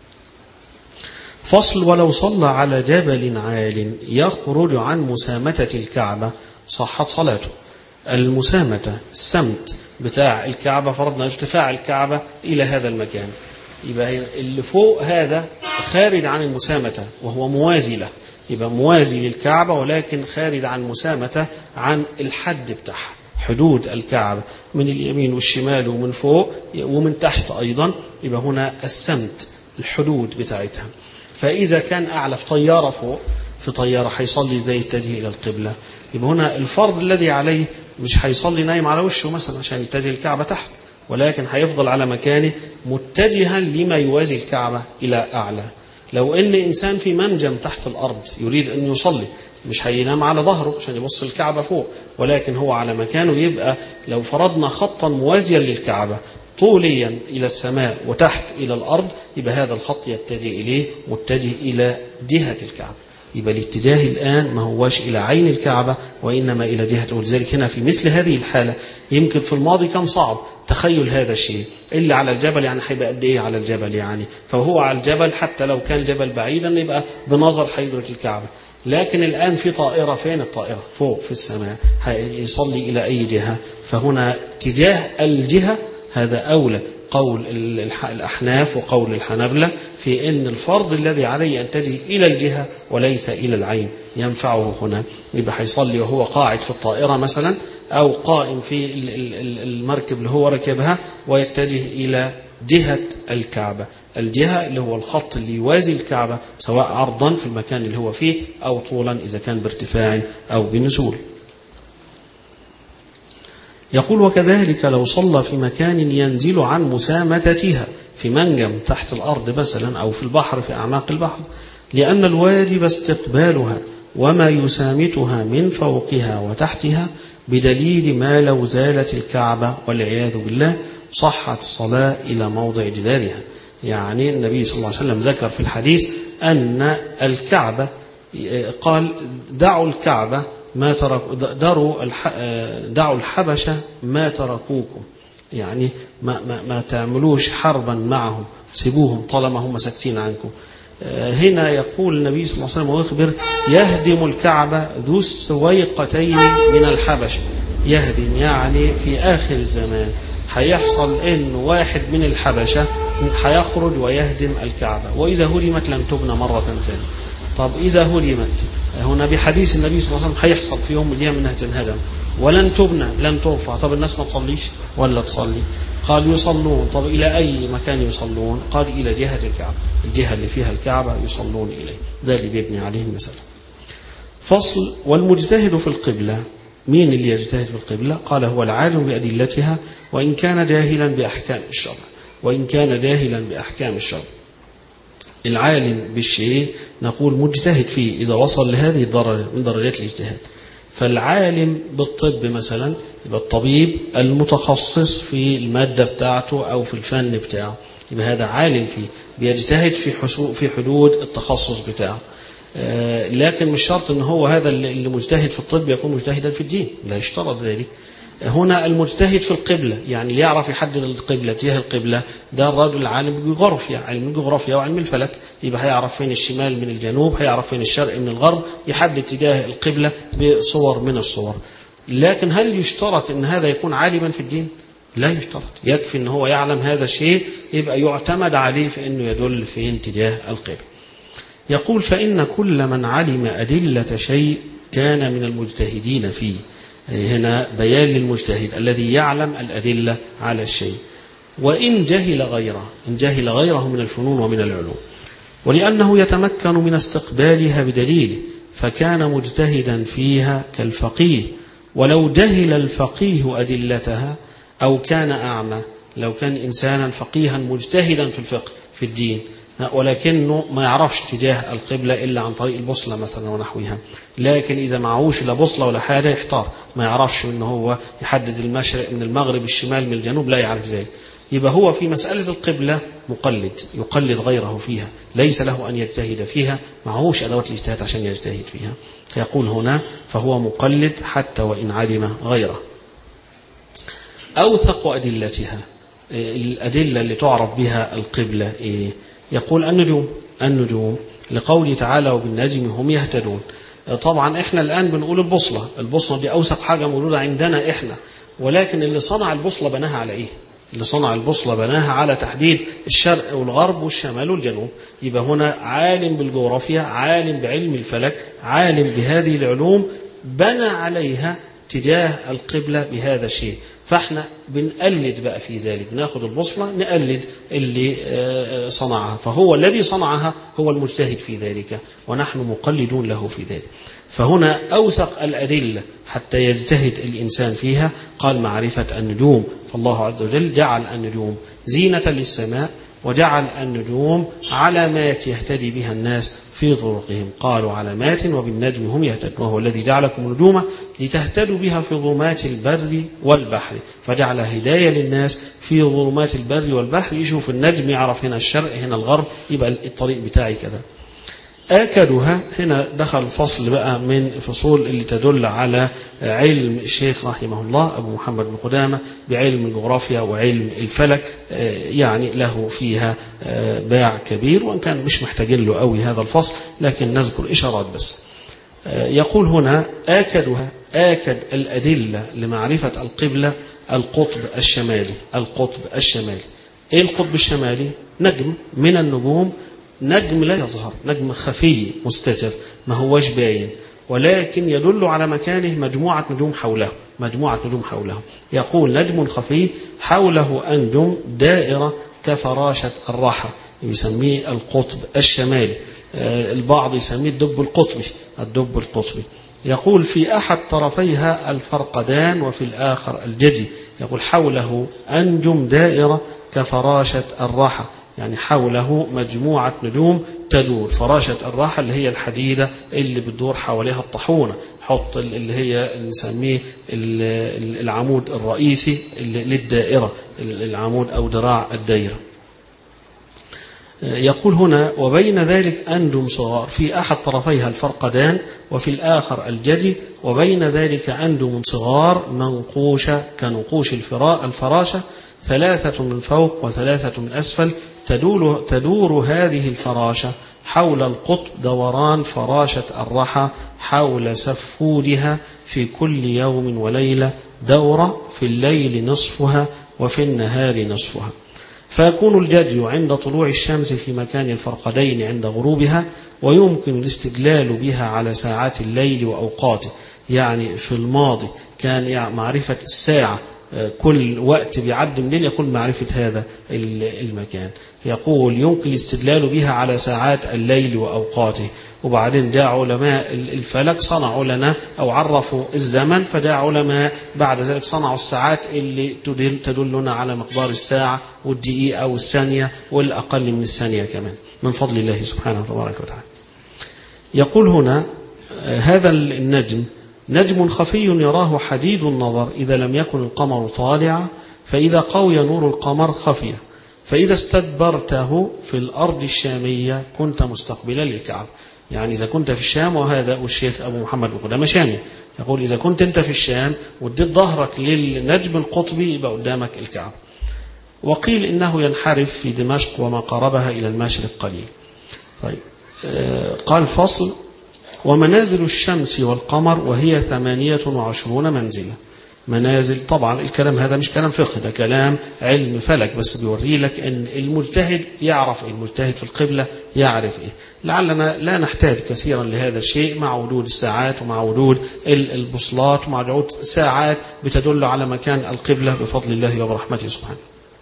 فصل: ولو صلى على جبل عال يخرج عن مسامة الكعبة صحت صلاته. المسامة السمت بتاع الكعبة، فرضنا ارتفاع الكعبة إلى هذا المكان، يبقى اللي فوق هذا خارج عن المسامة وهو موازي له، يبقى موازي للكعبة ولكن خارج عن مسامة عن الحد بتاعها، حدود الكعبة من اليمين والشمال ومن فوق ومن تحت أيضا، يبقى هنا السمت الحدود بتاعتها. فإذا كان أعلى في طيارة فوق، في طيارة هيصلي زي يتجه إلى القبلة، يبقى هنا الفرض الذي عليه مش هيصلي نايم على وشه مثلا عشان يتجه الكعبة تحت، ولكن هيفضل على مكانه متجها لما يوازي الكعبة إلى أعلى. لو إن إنسان في منجم تحت الأرض يريد أن يصلي مش هينام على ظهره عشان يبص الكعبة فوق، ولكن هو على مكانه، يبقى لو فرضنا خطا موازيا للكعبة طوليا إلى السماء وتحت إلى الأرض، يبقى هذا الخط يتجه إليه متجه إلى جهة الكعبة. يبقى الاتجاه الآن ما هواش إلى عين الكعبة وإنما إلى جهة. ولذلك هنا في مثل هذه الحالة يمكن في الماضي كان صعب تخيل هذا الشيء. اللي على الجبل يعني هيبقى قد ايه على الجبل يعني، فهو على الجبل حتى لو كان الجبل بعيدا يبقى بنظر هيدرك الكعبة. لكن الآن في طائرة، فين الطائرة؟ فوق في السماء، هيصلي إلى أي جهة؟ فهنا تجاه الجهة هذا أولى. قول الأحناف وقول الحنابلة في أن الفرض الذي عليه أن تجه إلى الجهة وليس إلى العين ينفعه هنا. يبقى هيصلي وهو قاعد في الطائرة مثلا أو قائم في المركب اللي هو ركبها ويتجه إلى جهة الكعبة. الجهة اللي هو الخط اللي يوازي الكعبة، سواء عرضا في المكان اللي هو فيه أو طولا إذا كان بارتفاع أو بنزول. يقول وكذلك لو صلى في مكان ينزل عن مسامتتها، في منجم تحت الأرض مثلا أو في البحر في أعماق البحر، لأن الواجب استقبالها وما يسامتها من فوقها وتحتها، بدليل ما لو زالت الكعبة والعياذ بالله صحت الصلاة إلى موضع جدارها. يعني النبي صلى الله عليه وسلم ذكر في الحديث أن الكعبة، قال دعوا الكعبة ما ترك، دعوا الحبشة ما تركوكم، يعني ما تعملوش حربا معهم، سيبوهم طالما هم ساكتين عنكم. هنا يقول النبي صلى الله عليه وسلم ويخبر يهدم الكعبة ذو السويقتين من الحبشة. يهدم يعني في آخر الزمان هيحصل إن واحد من الحبشة هيخرج ويهدم الكعبة، وإذا هدمت لن تبنى مرة ثانية. طب إذا هدمت هنا بحديث النبي صلى الله عليه وسلم هيحصل في يوم من الأيام أنها تنهدم ولن تبنى لن ترفع. طب الناس ما تصليش ولا تصلي؟ قال يصلون. طب إلى أي مكان يصلون؟ قال إلى جهة الكعبة، الجهة اللي فيها الكعبة يصلون إليه، ذا اللي بيبني عليه المسألة. فصل. والمجتهد في القبلة، مين اللي يجتهد في القبلة؟ قال هو العالم بأدلتها وإن كان جاهلا بأحكام الشرع. وإن كان جاهلا بأحكام الشرع، العالم بالشيء نقول مجتهد فيه إذا وصل لهذه الدرجة من درجات الاجتهاد. فالعالم بالطب مثلا يبقى الطبيب المتخصص في المادة بتاعته أو في الفن بتاعه، يبقى هذا عالم فيه بيجتهد في حدود التخصص بتاعه. لكن مش شرط ان هو هذا اللي مجتهد في الطب يكون مجتهدا في الدين، لا يشترط ذلك. هنا المجتهد في القبلة يعني اللي يعرف يحدد القبلة، اتجاه القبلة، ده الرجل العالم بالجغرافيا، علم الجغرافيا وعلم الفلك، يبقى هيعرف فين الشمال من الجنوب، هيعرف فين الشرق من الغرب، يحدد اتجاه القبلة بصور من الصور. لكن هل يشترط ان هذا يكون عالما في الدين؟ لا يشترط، يكفي ان هو يعلم هذا الشيء يبقى يعتمد عليه في انه يدل في اتجاه القبلة. يقول فإن كل من علم أدلة شيء كان من المجتهدين فيه. هنا بيان للمجتهد الذي يعلم الأدلة على الشيء، وإن جهل غيره، إن جهل غيره من الفنون ومن العلوم، ولأنه يتمكن من استقبالها بدليله فكان مجتهدا فيها كالفقيه. ولو جهل الفقيه أدلتها أو كان أعمى، لو كان إنسانا فقيها مجتهدا في الفقه في الدين ولكنه ما يعرفش اتجاه القبلة إلا عن طريق البوصلة مثلا ونحوها، لكن إذا معهوش لا بوصلة ولا حاجة يحتار، ما يعرفش إنه هو يحدد المشرق من المغرب، الشمال من الجنوب، لا يعرف ذلك، يبقى هو في مسألة القبلة مقلد، يقلد غيره فيها، ليس له أن يجتهد فيها، معهوش أدوات الاجتهاد عشان يجتهد فيها. يقول هنا فهو مقلد حتى وإن علم غيره. أوثق أدلتها، الأدلة اللي تعرف بها القبلة إيه؟ يقول النجوم لقوله تعالى وبالنجم هم يهتدون. طبعا احنا الآن بنقول البوصلة دي أوثق حاجة موجودة عندنا احنا، ولكن اللي صنع البوصلة بناها على ايه؟ اللي صنع البوصلة بناها على تحديد الشرق والغرب والشمال والجنوب. يبقى هنا عالم بالجغرافيا، عالم بعلم الفلك، عالم بهذه العلوم، بنى عليها تجاه القبلة بهذا الشيء. فاحنا بنقلد بقى في ذلك، ناخد البوصلة نقلد اللي صنعها، فهو الذي صنعها هو المجتهد في ذلك ونحن مقلدون له في ذلك. فهنا أوثق الأدلة حتى يجتهد الإنسان فيها قال معرفة النجوم. فالله عز وجل جعل النجوم زينة للسماء، وجعل النجوم علامات يهتدي بها الناس في طرقهم، قالوا علامات وبالنجم هم يهتدون، وهو الذي جعلكم النجوم لتهتدوا بها في ظلمات البر والبحر، فجعل هداية للناس في ظلمات البر والبحر، يشوف النجم يعرف هنا الشرق هنا الغرب، يبقى الطريق بتاعي كذا. آكدها هنا دخل فصل بقى من فصول اللي تدل على علم الشيخ رحمه الله أبو محمد بن قدامة بعلم الجغرافيا وعلم الفلك، يعني له فيها باع كبير، وإن كان مش محتاجين له قوي هذا الفصل، لكن نذكر إشارات بس. يقول هنا آكدها، آكد الأدلة لمعرفة القبلة القطب الشمالي. القطب الشمالي، إيه القطب الشمالي؟ نجم من النجوم، نجم لا يظهر، نجم خفي مستتر ما هوش باين، ولكن يدل على مكانه مجموعة نجوم حوله، مجموعة نجوم حوله. يقول نجم خفي حوله أنجم دائرة كفراشة الرحى، يسميه القطب الشمالي. البعض يسميه الدب القطبي، الدب القطبي. يقول في أحد طرفيها الفرقدان وفي الآخر الجدي. يقول حوله أنجم دائرة كفراشة الرحى، يعني حوله مجموعة نجوم تدور. فراشة الرحى اللي هي الحديدة اللي بتدور حواليها الطاحونة، حط اللي هي نسميه العمود الرئيسي للدائرة، العمود أو ذراع الدائرة. يقول هنا وبين ذلك أنجم صغار، في أحد طرفيها الفرقدان وفي الآخر الجدي، وبين ذلك أنجم صغار منقوشة كنقوش الفراشة، 3 من فوق و3 من أسفل. تدور هذه الفراشة حول القطب دوران فراشة الرحى حول سفودها في كل يوم وليلة دورة، في الليل نصفها وفي النهار نصفها. فيكون الجدي عند طلوع الشمس في مكان الفرقدين عند غروبها، ويمكن الاستدلال بها على ساعات الليل وأوقاته. يعني في الماضي كان معرفة الساعة، كل وقت بيعد منين يكون معرفة هذا المكان. يقول يمكن الاستدلال بها على ساعات الليل وأوقاته. وبعدين جاء علماء الفلك صنعوا لنا أو عرفوا الزمن، فجاء علماء بعد ذلك صنعوا الساعات اللي تدلنا على مقدار الساعة والدقيقة والثانية والأقل من الثانية كمان، من فضل الله سبحانه وتعالى. يقول هنا هذا النجم نجم خفي يراه حديد النظر إذا لم يكن القمر طالعا، فإذا قوي نور القمر خفي، فإذا استدبرته في الأرض الشامية كنت مستقبلا للكعبة. يعني إذا كنت في الشام، وهذا الشيخ أبو محمد بن قدامة شامي، يقول إذا كنت أنت في الشام واديت ظهرك للنجم القطبي يبقى قدامك الكعبة. وقيل إنه ينحرف في دمشق وما قربها إلى المشرق قليل. طيب، قال فصل ومنازل الشمس والقمر وهي 28 منزلة. منازل، طبعا الكلام هذا مش كلام فقه، ده كلام علم فلك، بس بيوري لك ان المجتهد يعرف ايه، المجتهد في القبلة يعرف ايه. لعلنا لا نحتاج كثيرا لهذا الشيء مع وجود الساعات ومع وجود البوصلات ومع وجود ساعات بتدل على مكان القبلة بفضل الله وبرحمته سبحانه.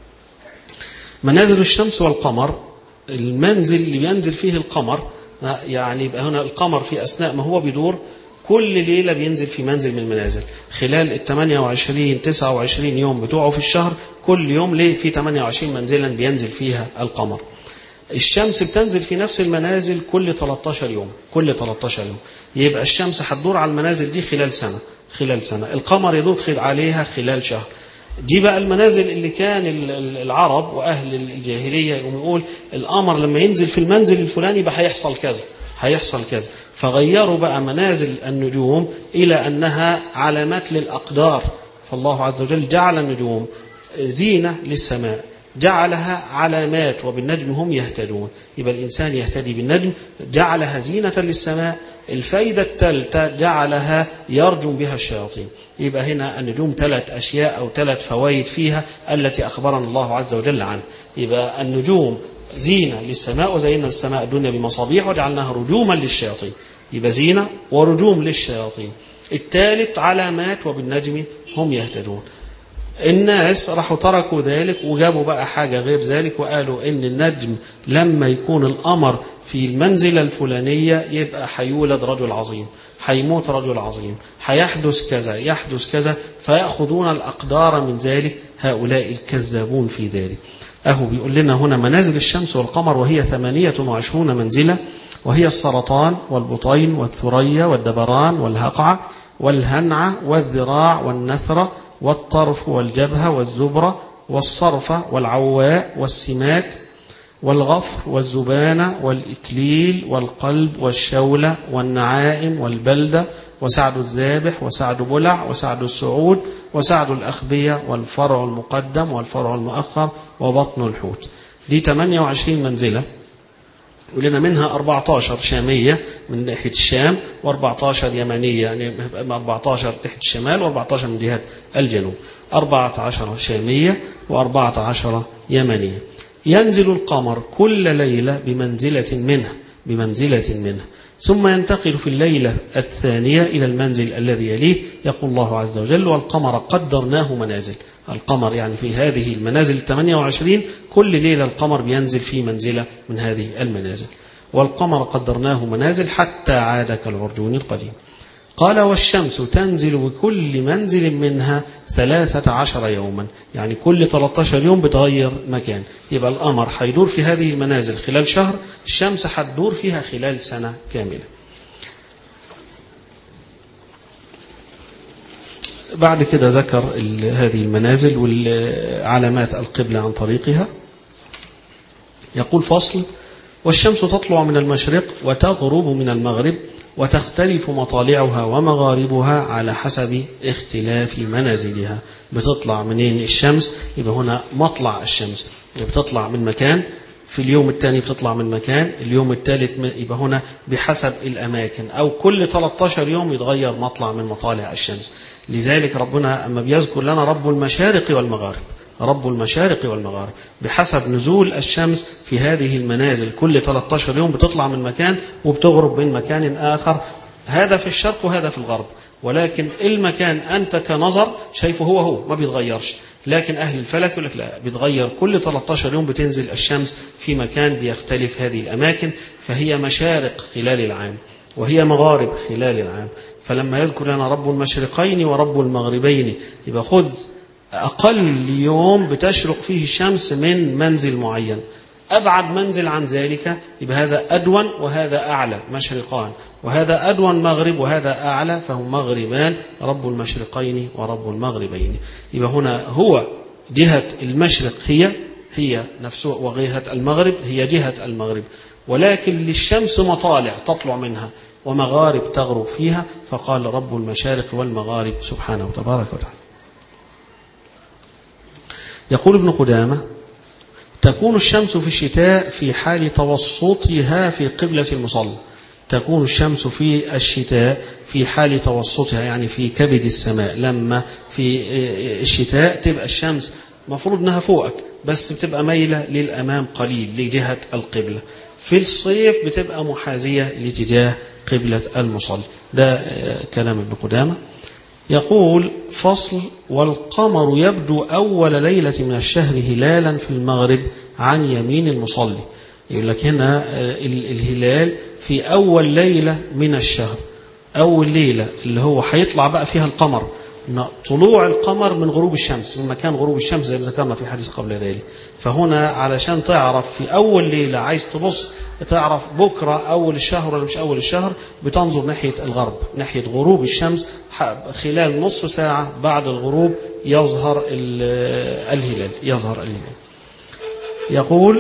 منازل الشمس والقمر، المنزل اللي بينزل فيه القمر، يعني يبقى هنا القمر في أثناء ما هو بيدور كل ليلة بينزل في منزل من المنازل. خلال 28-29 يوم بتوعه في الشهر، كل يوم ليه في 28 منزلا بينزل فيها القمر. الشمس بتنزل في نفس المنازل كل 13 يوم، كل 13 يوم. يبقى الشمس هتدور على المنازل دي خلال سنة، القمر يدور عليها خلال شهر. دي بقى المنازل اللي كان العرب وأهل الجاهلية يقول القمر لما ينزل في المنزل الفلاني بقى هيحصل كذا، فغيروا بقى منازل النجوم إلى أنها علامات للأقدار. فالله عز وجل جعل النجوم زينة للسماء، جعلها علامات، وبالنجم هم يهتدون. يبقى الإنسان يهتدي بالنجم، جعلها زينة للسماء. الفايدة الثالثة جعلها يرجم بها الشياطين. يبقى هنا النجوم 3 أشياء أو 3 فوائد فيها التي أخبرنا الله عز وجل عنها. يبقى النجوم زينة للسماء، وزينا السماء الدنيا بمصابيح وجعلناها رجوما للشياطين. يبقى زينة ورجوم للشياطين. الثالث علامات، وبالنجم هم يهتدون. الناس راحوا تركوا ذلك وجابوا بقى حاجة غير ذلك، وقالوا إن النجم لما يكون القمر في المنزلة الفلانية يبقى حيولد رجل عظيم، حيموت رجل عظيم، حيحدث كذا يحدث كذا، فيأخذون الأقدار من ذلك. هؤلاء الكذابون في ذلك. بيقول لنا هنا منازل الشمس والقمر وهي 28 منزلة، وهي السرطان والبطين والثريا والدبران والهقعة والهنعة والذراع والنثرة والطرف والجبهة والزبرة والصرفة والعواء والسماك والغفر والزبانة والإكليل والقلب والشولة والنعائم والبلدة وسعد الذابح وسعد بلع وسعد السعود وسعد الأخبية والفرع المقدم والفرع المؤخر وبطن الحوت. دي 28 منزلة، ولنا منها 14 شامية من ناحية الشام، و14 يمنية، يعني 14 ناحية الشمال و14 من جهة الجنوب، 14 شامية و14 يمنية. ينزل القمر كل ليلة بمنزلة منها ثم ينتقل في الليلة الثانية إلى المنزل الذي يليه. يقول الله عز وجل: والقمر قدرناه منازل. القمر يعني في هذه المنازل 28 كل ليلة القمر بينزل في منزلة من هذه المنازل. والقمر قدرناه منازل حتى عاد كالعرجون القديم. قال: والشمس تنزل بكل منزل منها 13 يوما، يعني كل 13 يوم بتغير مكان. يبقى القمر هيدور في هذه المنازل خلال شهر، الشمس هتدور فيها خلال سنة كاملة. بعد كده ذكر هذه المنازل وعلامات القبلة عن طريقها. يقول: فصل: والشمس تطلع من المشرق وتغرب من المغرب، وتختلف مطالعها ومغاربها على حسب اختلاف منازلها. بتطلع منين الشمس؟ يبقى هنا مطلع الشمس بتطلع من مكان، في اليوم الثاني بتطلع من مكان، اليوم الثالث يبقى هنا بحسب الأماكن، أو كل 13 يوم يتغير مطلع من مطالع الشمس. لذلك ربنا أما بيذكر لنا رب المشارق والمغارب، رب المشارق والمغارب بحسب نزول الشمس في هذه المنازل، كل 13 يوم بتطلع من مكان وبتغرب من مكان آخر، هذا في الشرق وهذا في الغرب. ولكن المكان أنت كنظر شايفه هو ما بيتغيرش، لكن أهل الفلك يقول لك لا، بيتغير كل 13 يوم بتنزل الشمس في مكان بيختلف هذه الأماكن، فهي مشارق خلال العام وهي مغارب خلال العام. فلما يذكر لنا رب المشرقين ورب المغربين، يبقى خذ أقل يوم بتشرق فيه الشمس من منزل معين، أبعد منزل عن ذلك يبقى هذا أدون وهذا أعلى، مشرقان، وهذا أدون مغرب وهذا أعلى، فهم مغربان، رب المشرقين ورب المغربين. يبقى هنا هو جهة المشرق هي نفسه، وجهة المغرب هي جهة المغرب، ولكن للشمس مطالع تطلع منها ومغارب تغرب فيها، فقال رب المشارق والمغارب سبحانه وتبارك وتعالى. يقول ابن قدامة: تكون الشمس في الشتاء في حال توسطها في قبلة المصلى. تكون الشمس في الشتاء في حال توسطها، يعني في كبد السماء. لما في الشتاء تبقى الشمس مفروض انها فوقك، بس بتبقى ميلة للأمام قليل لجهة القبلة. في الصيف بتبقى محاذية لاتجاه قبلة المصلي. ده كلام ابن قدامة. يقول: فصل: والقمر يبدو أول ليلة من الشهر هلالا في المغرب عن يمين المصلي. يقول لك هنا الهلال في أول ليلة من الشهر، أول ليلة اللي هو هيطلع بقى فيها القمر، طلوع القمر من غروب الشمس، من مكان غروب الشمس زي ما ذكرنا في حديث قبل ذلك. فهنا علشان تعرف في أول ليلة، عايز تبص تعرف بكرة أول الشهر ولا مش أول الشهر، بتنظر ناحية الغرب، ناحية غروب الشمس. خلال نص ساعة بعد الغروب يظهر الهلال. يقول: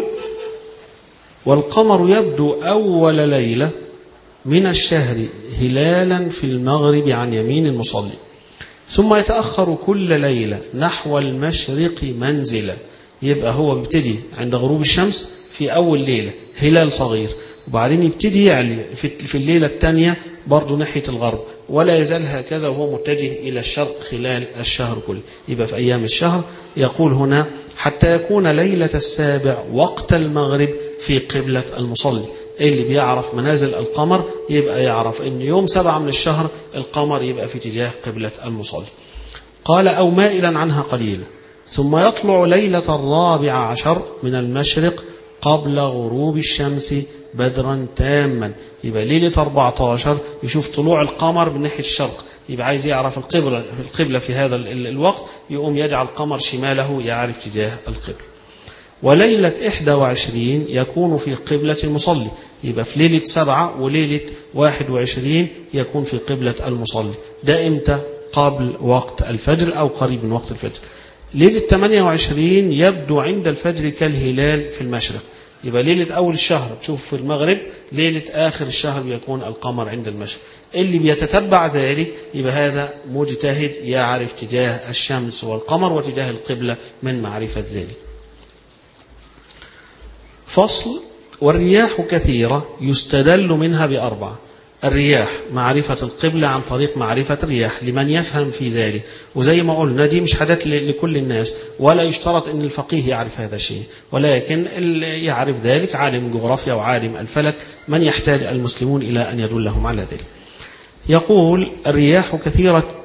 والقمر يبدو أول ليلة من الشهر هلالا في المغرب عن يمين المصلي، ثم يتأخر كل ليلة نحو المشرق منزلا. يبقى هو بيبتدي عند غروب الشمس في أول ليلة هلال صغير، وبعدين يبتدي يعلي في الليلة الثانية برضو ناحية الغرب، ولا يزال هكذا وهو متجه إلى الشرق خلال الشهر كله. يبقى في أيام الشهر. يقول هنا: حتى يكون ليلة السابع وقت المغرب في قبلة المصلي. اللي بيعرف منازل القمر يبقى يعرف أن يوم 7 من الشهر القمر يبقى في اتجاه قبلة المصلي. قال: أو مائلا عنها قليلا، ثم يطلع ليلة 14 من المشرق قبل غروب الشمس بدرا تاما. يبقى ليلة 14 يشوف طلوع القمر من ناحية الشرق، يبقى عايز يعرف القبلة في هذا الوقت، يقوم يجعل القمر شماله يعرف اتجاه القبلة. وليلة 21 يكون في قبلة المصلي. يبقى في ليلة 7 وليلة 21 يكون في قبلة المصلي. ده إمتى؟ قبل وقت الفجر أو قريب من وقت الفجر. ليلة 28 يبدو عند الفجر كالهلال في المشرق. يبقى ليلة أول الشهر بتشوف في المغرب، ليلة آخر الشهر بيكون القمر عند المشرق. اللي بيتتبع ذلك يبقى هذا مجتهد يعرف تجاه الشمس والقمر وتجاه القبلة من معرفة ذلك. فصل: والرياح كثيرة يستدل منها بأربع. الرياح معرفة القبلة عن طريق معرفة الرياح لمن يفهم في ذلك، وزي ما قلنا دي مش حدث لكل الناس، ولا يشترط أن الفقيه يعرف هذا الشيء، ولكن يعرف ذلك عالم الجغرافيا وعالم الفلك، من يحتاج المسلمون إلى أن يدلهم على ذلك. يقول: الرياح كثيرة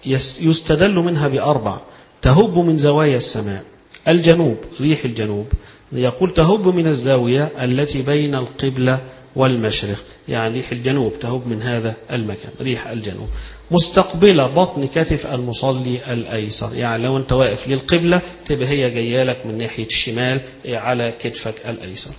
يستدل منها بأربع: تهب من زوايا السماء. الجنوب، ريح الجنوب، يقول تهب من الزاوية التي بين القبلة والمشرق، يعني ريح الجنوب تهب من هذا المكان، ريح الجنوب. مستقبلة بطن كتف المصلي الأيسر، يعني لو أنت واقف للقبلة تبقى هي جاية لك من ناحية الشمال على كتفك الأيسر.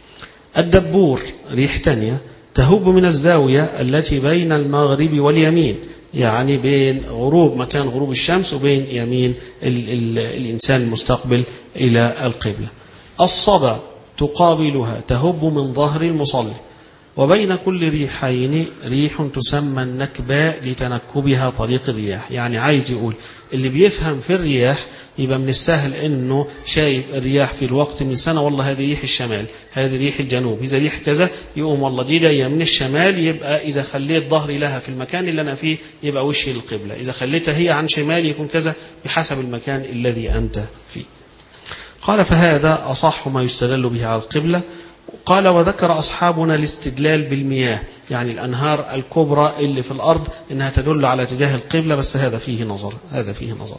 الدبور، ريح تانية، تهب من الزاوية التي بين المغرب واليمين، يعني بين غروب مكان غروب الشمس وبين يمين الإنسان المستقبل إلى القبلة. الصبا تقابلها، تهب من ظهر المصلي. وبين كل ريحين ريح تسمى النكباء لتنكبها طريق الرياح، يعني عايز يقول اللي بيفهم في الرياح يبقى من السهل انه شايف الرياح في الوقت من السنة، والله هذه ريح الشمال، هذه ريح الجنوب، إذا ريح كذا يقوم والله دي جايه من الشمال، يبقى إذا خليت ظهري لها في المكان اللي أنا فيه يبقى وشي للقبلة، إذا خليتها هي عن شمال يكون كذا، بحسب المكان الذي أنت فيه. قال: فهذا أصح ما يستدل به على القبلة. قال: وذكر أصحابنا الاستدلال بالمياه، يعني الأنهار الكبرى اللي في الأرض إنها تدل على اتجاه القبلة، بس هذا فيه نظر، هذا فيه نظر.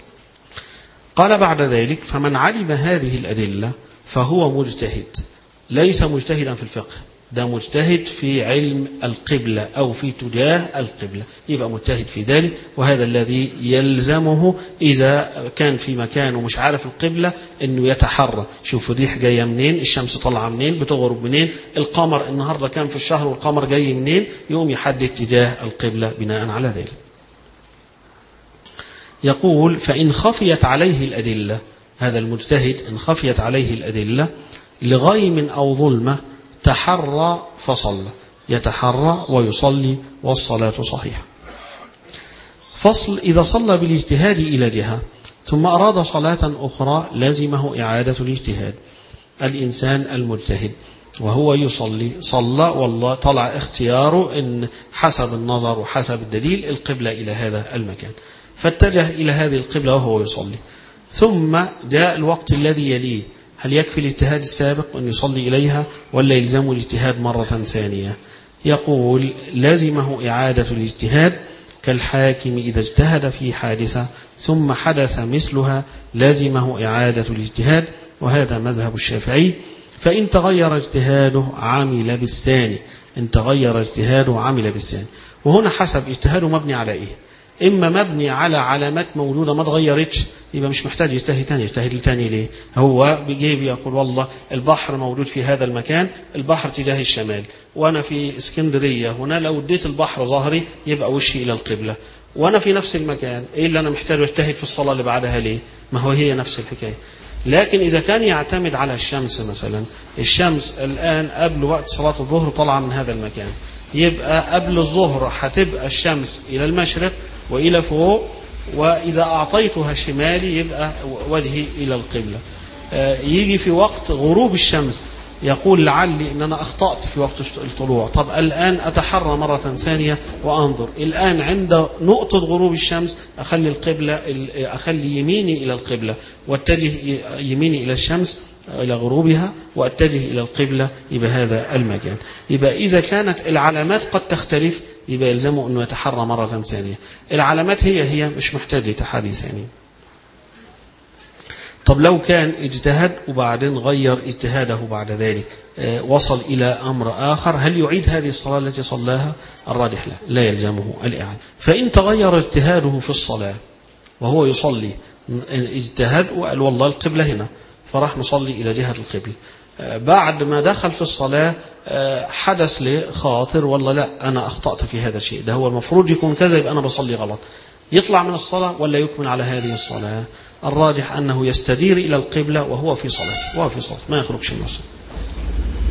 قال بعد ذلك: فمن علم هذه الأدلة فهو مجتهد، ليس مجتهدا في الفقه، ده مجتهد في علم القبلة أو في تجاه القبلة، يبقى مجتهد في ذلك. وهذا الذي يلزمه إذا كان في مكان ومش عارف القبلة أنه يتحرى، شوف الريح جاية منين، الشمس طالعة منين، بتغرب منين، القمر النهاردة كان في الشهر والقمر جاي منين، يقوم يحدد تجاه القبلة بناء على ذلك. يقول: فإن خفيت عليه الأدلة، هذا المجتهد إن خفيت عليه الأدلة لغيم أو ظلمة تحرى فصلى، يتحرى ويصلي والصلاة صحيحة. فصل: إذا صلى بالاجتهاد إلى جهة ثم أراد صلاة أخرى لزمه إعادة الاجتهاد. الإنسان المجتهد وهو يصلي صلى والله طلع اختياره إن حسب النظر وحسب الدليل القبلة إلى هذا المكان، فاتجه إلى هذه القبلة وهو يصلي، ثم جاء الوقت الذي يليه، هل يكفي الاجتهاد السابق أن يصلي إليها ولا يلزمه الاجتهاد مرة ثانية؟ يقول: لزمه إعادة الاجتهاد، كالحاكم إذا اجتهد في حادثة ثم حدث مثلها لزمه إعادة الاجتهاد، وهذا مذهب الشافعي. فإن تغير اجتهاده عمل بالثاني، إن تغير اجتهاده عمل بالثاني. وهنا حسب اجتهاده مبني على إيه؟ إما مبني على علامات موجودة ما تغيرتش، يبقى مش محتاج يجتهد تاني. يجتهد التاني ليه؟ هو بيجيب يقول والله البحر موجود في هذا المكان، البحر تجاه الشمال، وأنا في اسكندرية هنا، لو اديت البحر ظهري يبقى وشي إلى القبلة، وأنا في نفس المكان، إيه اللي أنا محتاج أجتهد في الصلاة اللي بعدها ليه؟ ما هو هي نفس الحكاية. لكن إذا كان يعتمد على الشمس مثلا، الشمس الآن قبل وقت صلاة الظهر طالعة من هذا المكان، يبقى قبل الظهر هتبقى الشمس إلى المشرق وإلى فوق، وإذا أعطيتها شمالي يبقى وجهي إلى القبلة. يجي في وقت غروب الشمس يقول لعلي أن أنا أخطأت في وقت الطلوع، طب الآن أتحرى مرة ثانية وأنظر، الآن عند نقطة غروب الشمس أخلي القبلة، أخلي يميني إلى القبلة واتجه يميني إلى الشمس إلى غروبها واتجه إلى القبلة، يبقى هذا المكان. يبقى إذا كانت العلامات قد تختلف يبقى يلزمه أنه يتحرى مرة ثانية، العلامات هي مش محتاج لتحري ثاني. طب لو كان اجتهد وبعدين غير اجتهاده بعد ذلك، وصل إلى أمر آخر، هل يعيد هذه الصلاة التي صلاها؟ الراجح لا يلزمه الإعادة. فإن تغير اجتهاده في الصلاة وهو يصلي، اجتهد وقال والله القبلة هنا، فراح نصلي إلى جهة القبلة، بعد ما دخل في الصلاة حدث لي خاطر والله لا أنا أخطأت في هذا الشيء، ده هو المفروض يكون كذا، يبقى أنا بصلي غلط، يطلع من الصلاة ولا يكمل على هذه الصلاة؟ الراجح أنه يستدير إلى القبلة وهو في صلاة، ما يخرجش من الصلاة.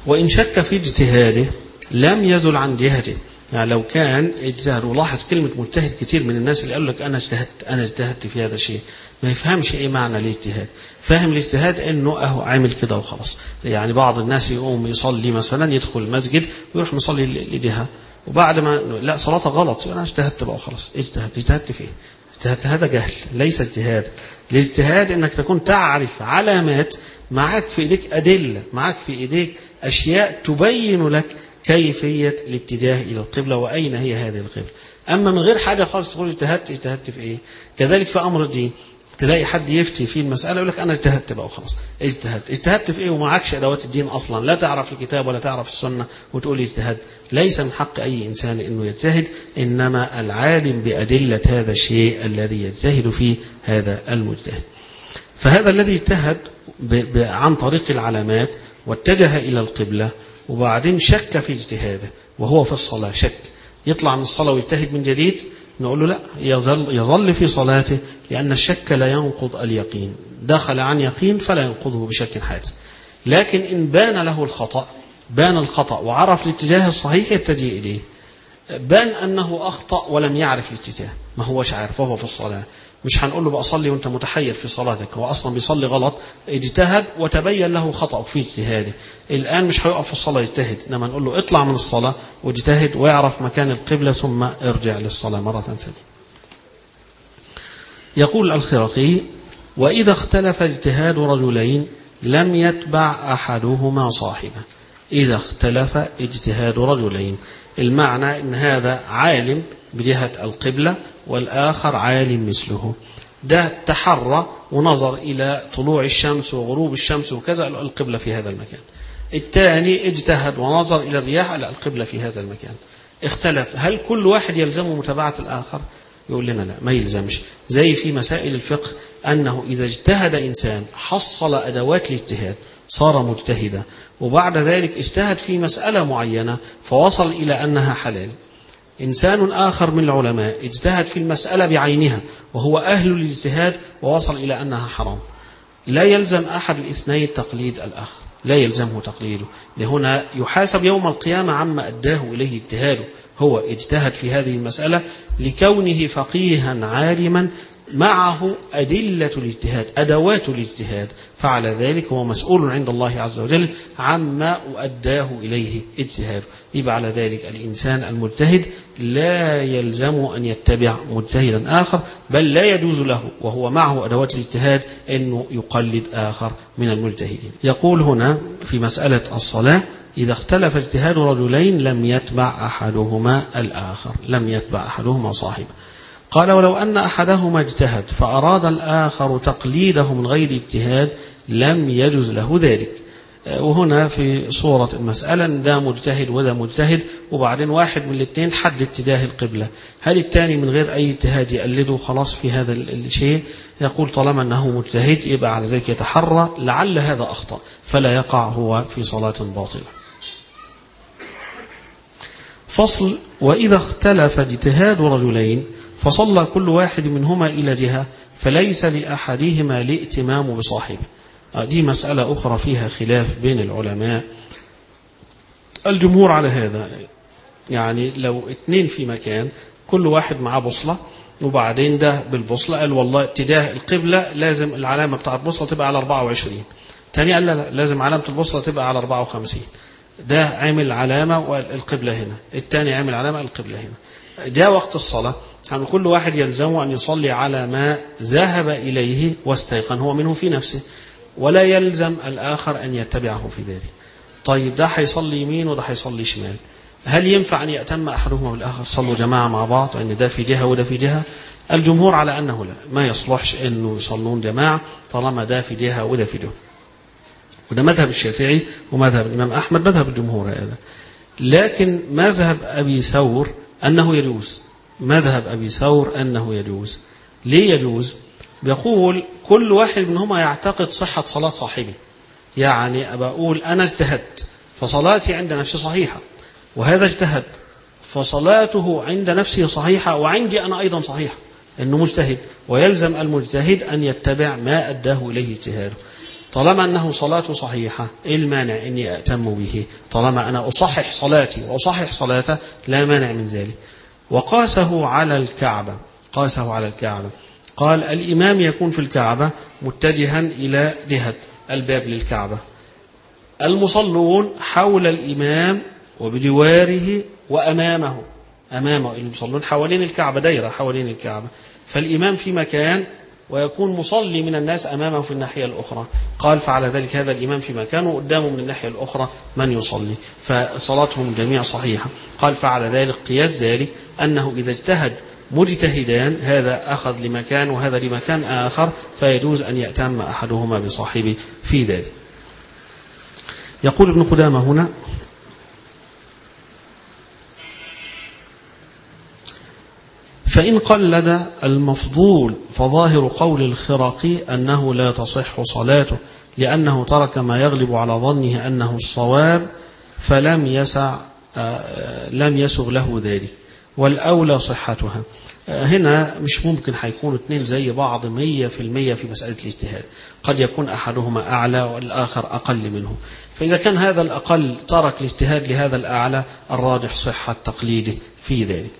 وإن شك في اجتهاده لم يزل عن جهته. يعني لو كان اجتهد، ولاحظ كلمة مجتهد كتير من الناس اللي قالوا لك أنا اجتهدت في هذا الشيء ما يفهمش إيه معنى الاجتهاد. فاهم الاجتهاد إنه عامل كده وخلاص. يعني بعض الناس يقوم يصلي مثلا، يدخل المسجد ويروح مصلي لجهة، وبعد ما لا صلاته غلط أنا اجتهدت بقى وخلاص. اجتهدت في إيه؟ اجتهدت، هذا جهل ليس اجتهاد. الاجتهاد إنك تكون تعرف علامات، معك في إيديك أدلة، معك في إيديك أشياء تبين لك كيفية الاتجاه إلى القبلة وأين هي هذه القبلة. أما من غير حاجة خالص تقول اجتهدت في إيه؟ كذلك في أمر الدين، تلاقي حد يفتي في المسألة يقول لك أنا اجتهدت بقى وخلاص. اجتهدت في إيه ومعكش أدوات الدين أصلا، لا تعرف الكتاب ولا تعرف السنة وتقول اجتهد. ليس من حق أي إنسان إنه يجتهد، إنما العالم بأدلة هذا الشيء الذي يجتهد فيه هذا المجتهد. فهذا الذي اجتهد عن طريق العلامات واتجه إلى القبلة وبعدين شك في اجتهاده وهو في الصلاة، شك يطلع من الصلاة ويجتهد من جديد، نقول له لا، يظل في صلاته، لأن الشك لا ينقض اليقين. دخل عن يقين فلا ينقضه بشك حادث. لكن إن بان له الخطأ، بان الخطأ وعرف الاتجاه الصحيح يتجه إليه. بان أنه أخطأ ولم يعرف الاتجاه، ما هوش عارف وهو في الصلاة، مش هنقول له بقى صلي وانت متحير في صلاتك، هو أصلا بيصلي غلط، اجتهد وتبين له خطأ في اجتهاده، الآن مش هيقف في الصلاة يجتهد، إنما نقول له اطلع من الصلاة واجتهد ويعرف مكان القبلة ثم ارجع للصلاة مرة ثانية. يقول الخرقي: وإذا اختلف اجتهاد رجلين لم يتبع أحدهما صاحبه. إذا اختلف اجتهاد رجلين، المعنى إن هذا عالم بجهة القبلة والآخر عالم مثله، ده تحرى ونظر إلى طلوع الشمس وغروب الشمس وكذا القبلة في هذا المكان. الثاني اجتهد ونظر إلى الرياح على القبلة في هذا المكان. اختلف، هل كل واحد يلزم متابعة الآخر؟ يقول لنا لا، ما يلزمش. زي في مسائل الفقه أنه إذا اجتهد إنسان حصل أدوات الاجتهاد صار مجتهدا، وبعد ذلك اجتهد في مسألة معينة فوصل إلى أنها حلال. إنسان آخر من العلماء اجتهد في المسألة بعينها وهو أهل الاجتهاد ووصل إلى أنها حرام. لا يلزم أحد الاثنين تقليد الآخر، لا يلزمه تقليده، لهنا يحاسب يوم القيامة عما أداه إليه اجتهاده. هو اجتهد في هذه المسألة لكونه فقيها عالما معه أدلة الاجتهاد، أدوات الاجتهاد، فعلى ذلك هو مسؤول عند الله عز وجل عما أداه إليه اجتهاده. يبقى على ذلك الإنسان المجتهد لا يلزم أن يتبع مجتهدا آخر، بل لا يجوز له وهو معه أدوات الاجتهاد أنه يقلد آخر من المجتهدين. يقول هنا في مسألة الصلاة: إذا اختلف اجتهاد رجلين لم يتبع أحدهما الآخر، لم يتبع أحدهما صاحبه. قال: ولو أن أحدهما اجتهد فأراد الآخر تقليده من غير اجتهاد لم يجوز له ذلك. وهنا في صورة المسألة ده مجتهد وده مجتهد، وبعدين واحد من الاثنين حد اتجاه القبلة، هل الثاني من غير أي اجتهاد يقلده خلاص في هذا الشيء؟ يقول طالما أنه مجتهد يبقى على ذلك يتحرى لعل هذا أخطأ فلا يقع هو في صلاة باطلة. فصل: وإذا اختلف اجتهاد رجلين فصلى كل واحد منهما إلى جهة فليس لأحدهما الائتمام بصاحبه. دي مسألة أخرى فيها خلاف بين العلماء. الجمهور على هذا، يعني لو اثنين في مكان كل واحد معاه بوصلة وبعدين ده بالبوصلة قال والله اتجاه القبلة لازم العلامة بتاع البوصلة تبقى على 24، تاني قال لا لازم علامة البوصلة تبقى على 54، ده عمل علامة والقبلة هنا، التاني عمل علامة القبلة هنا. جاء وقت الصلاة يعني كل واحد يلزمه أن يصلي على ما ذهب إليه واستيقن هو منه في نفسه، ولا يلزم الآخر أن يتبعه في ذلك. طيب ده هيصلي يمين وده هيصلي شمال، هل ينفع أن يأتم أحدهما بالآخر؟ صلوا جماعة مع بعض وأن ده في جهة وده في جهة؟ الجمهور على أنه لا، ما يصلحش أنه يصلون جماعة طالما ده في جهة وده في جهة. وده مذهب الشافعي ومذهب الإمام أحمد، مذهب الجمهور هذا. لكن مذهب أبي ثور أنه يجوز، مذهب أبي ثور أنه يجوز. ليه يجوز؟ بيقول كل واحد منهما يعتقد صحة صلاة صاحبه، يعني أقول أنا اجتهدت فصلاتي عند نفسي صحيحة، وهذا اجتهد فصلاته عند نفسه صحيحة وعندي أنا أيضا صحيحة، إنه مجتهد، ويلزم المجتهد أن يتبع ما أداه إليه اجتهاده. طالما أنه صلاة صحيحة إيه المانع إني أأتم به؟ طالما أنا أصحح صلاتي وأصحح صلاته لا مانع من ذلك. وقاسه على الكعبة، قاسه على الكعبة، قال الإمام يكون في الكعبة متجها إلى جهة الباب للكعبة، المصلون حول الإمام وبجواره وأمامه، أمامه المصلون حوالين الكعبة، دايرة حوالين الكعبة، فالإمام في مكان ويكون مصلي من الناس أمامه في الناحية الأخرى. قال فعلى ذلك هذا الإمام في مكانه وقدامه من الناحية الأخرى من يصلي، فصلاتهم الجميع صحيحة. قال فعلى ذلك قياس ذلك أنه إذا اجتهد مجتهدان هذا أخذ لمكان وهذا لمكان آخر فيجوز أن يأتم أحدهما بصاحبه في ذلك. يقول ابن قدامة هنا: فإن قلد المفضول فظاهر قول الخرقي أنه لا تصح صلاته لأنه ترك ما يغلب على ظنه أنه الصواب فلم لم يسغ له ذلك، والأولى صحتها. هنا مش ممكن هيكونوا اثنين زي بعض 100% في مسألة الاجتهاد، قد يكون أحدهما أعلى والآخر أقل منه، فإذا كان هذا الأقل ترك الاجتهاد لهذا الأعلى الراجح صحة تقليده في ذلك.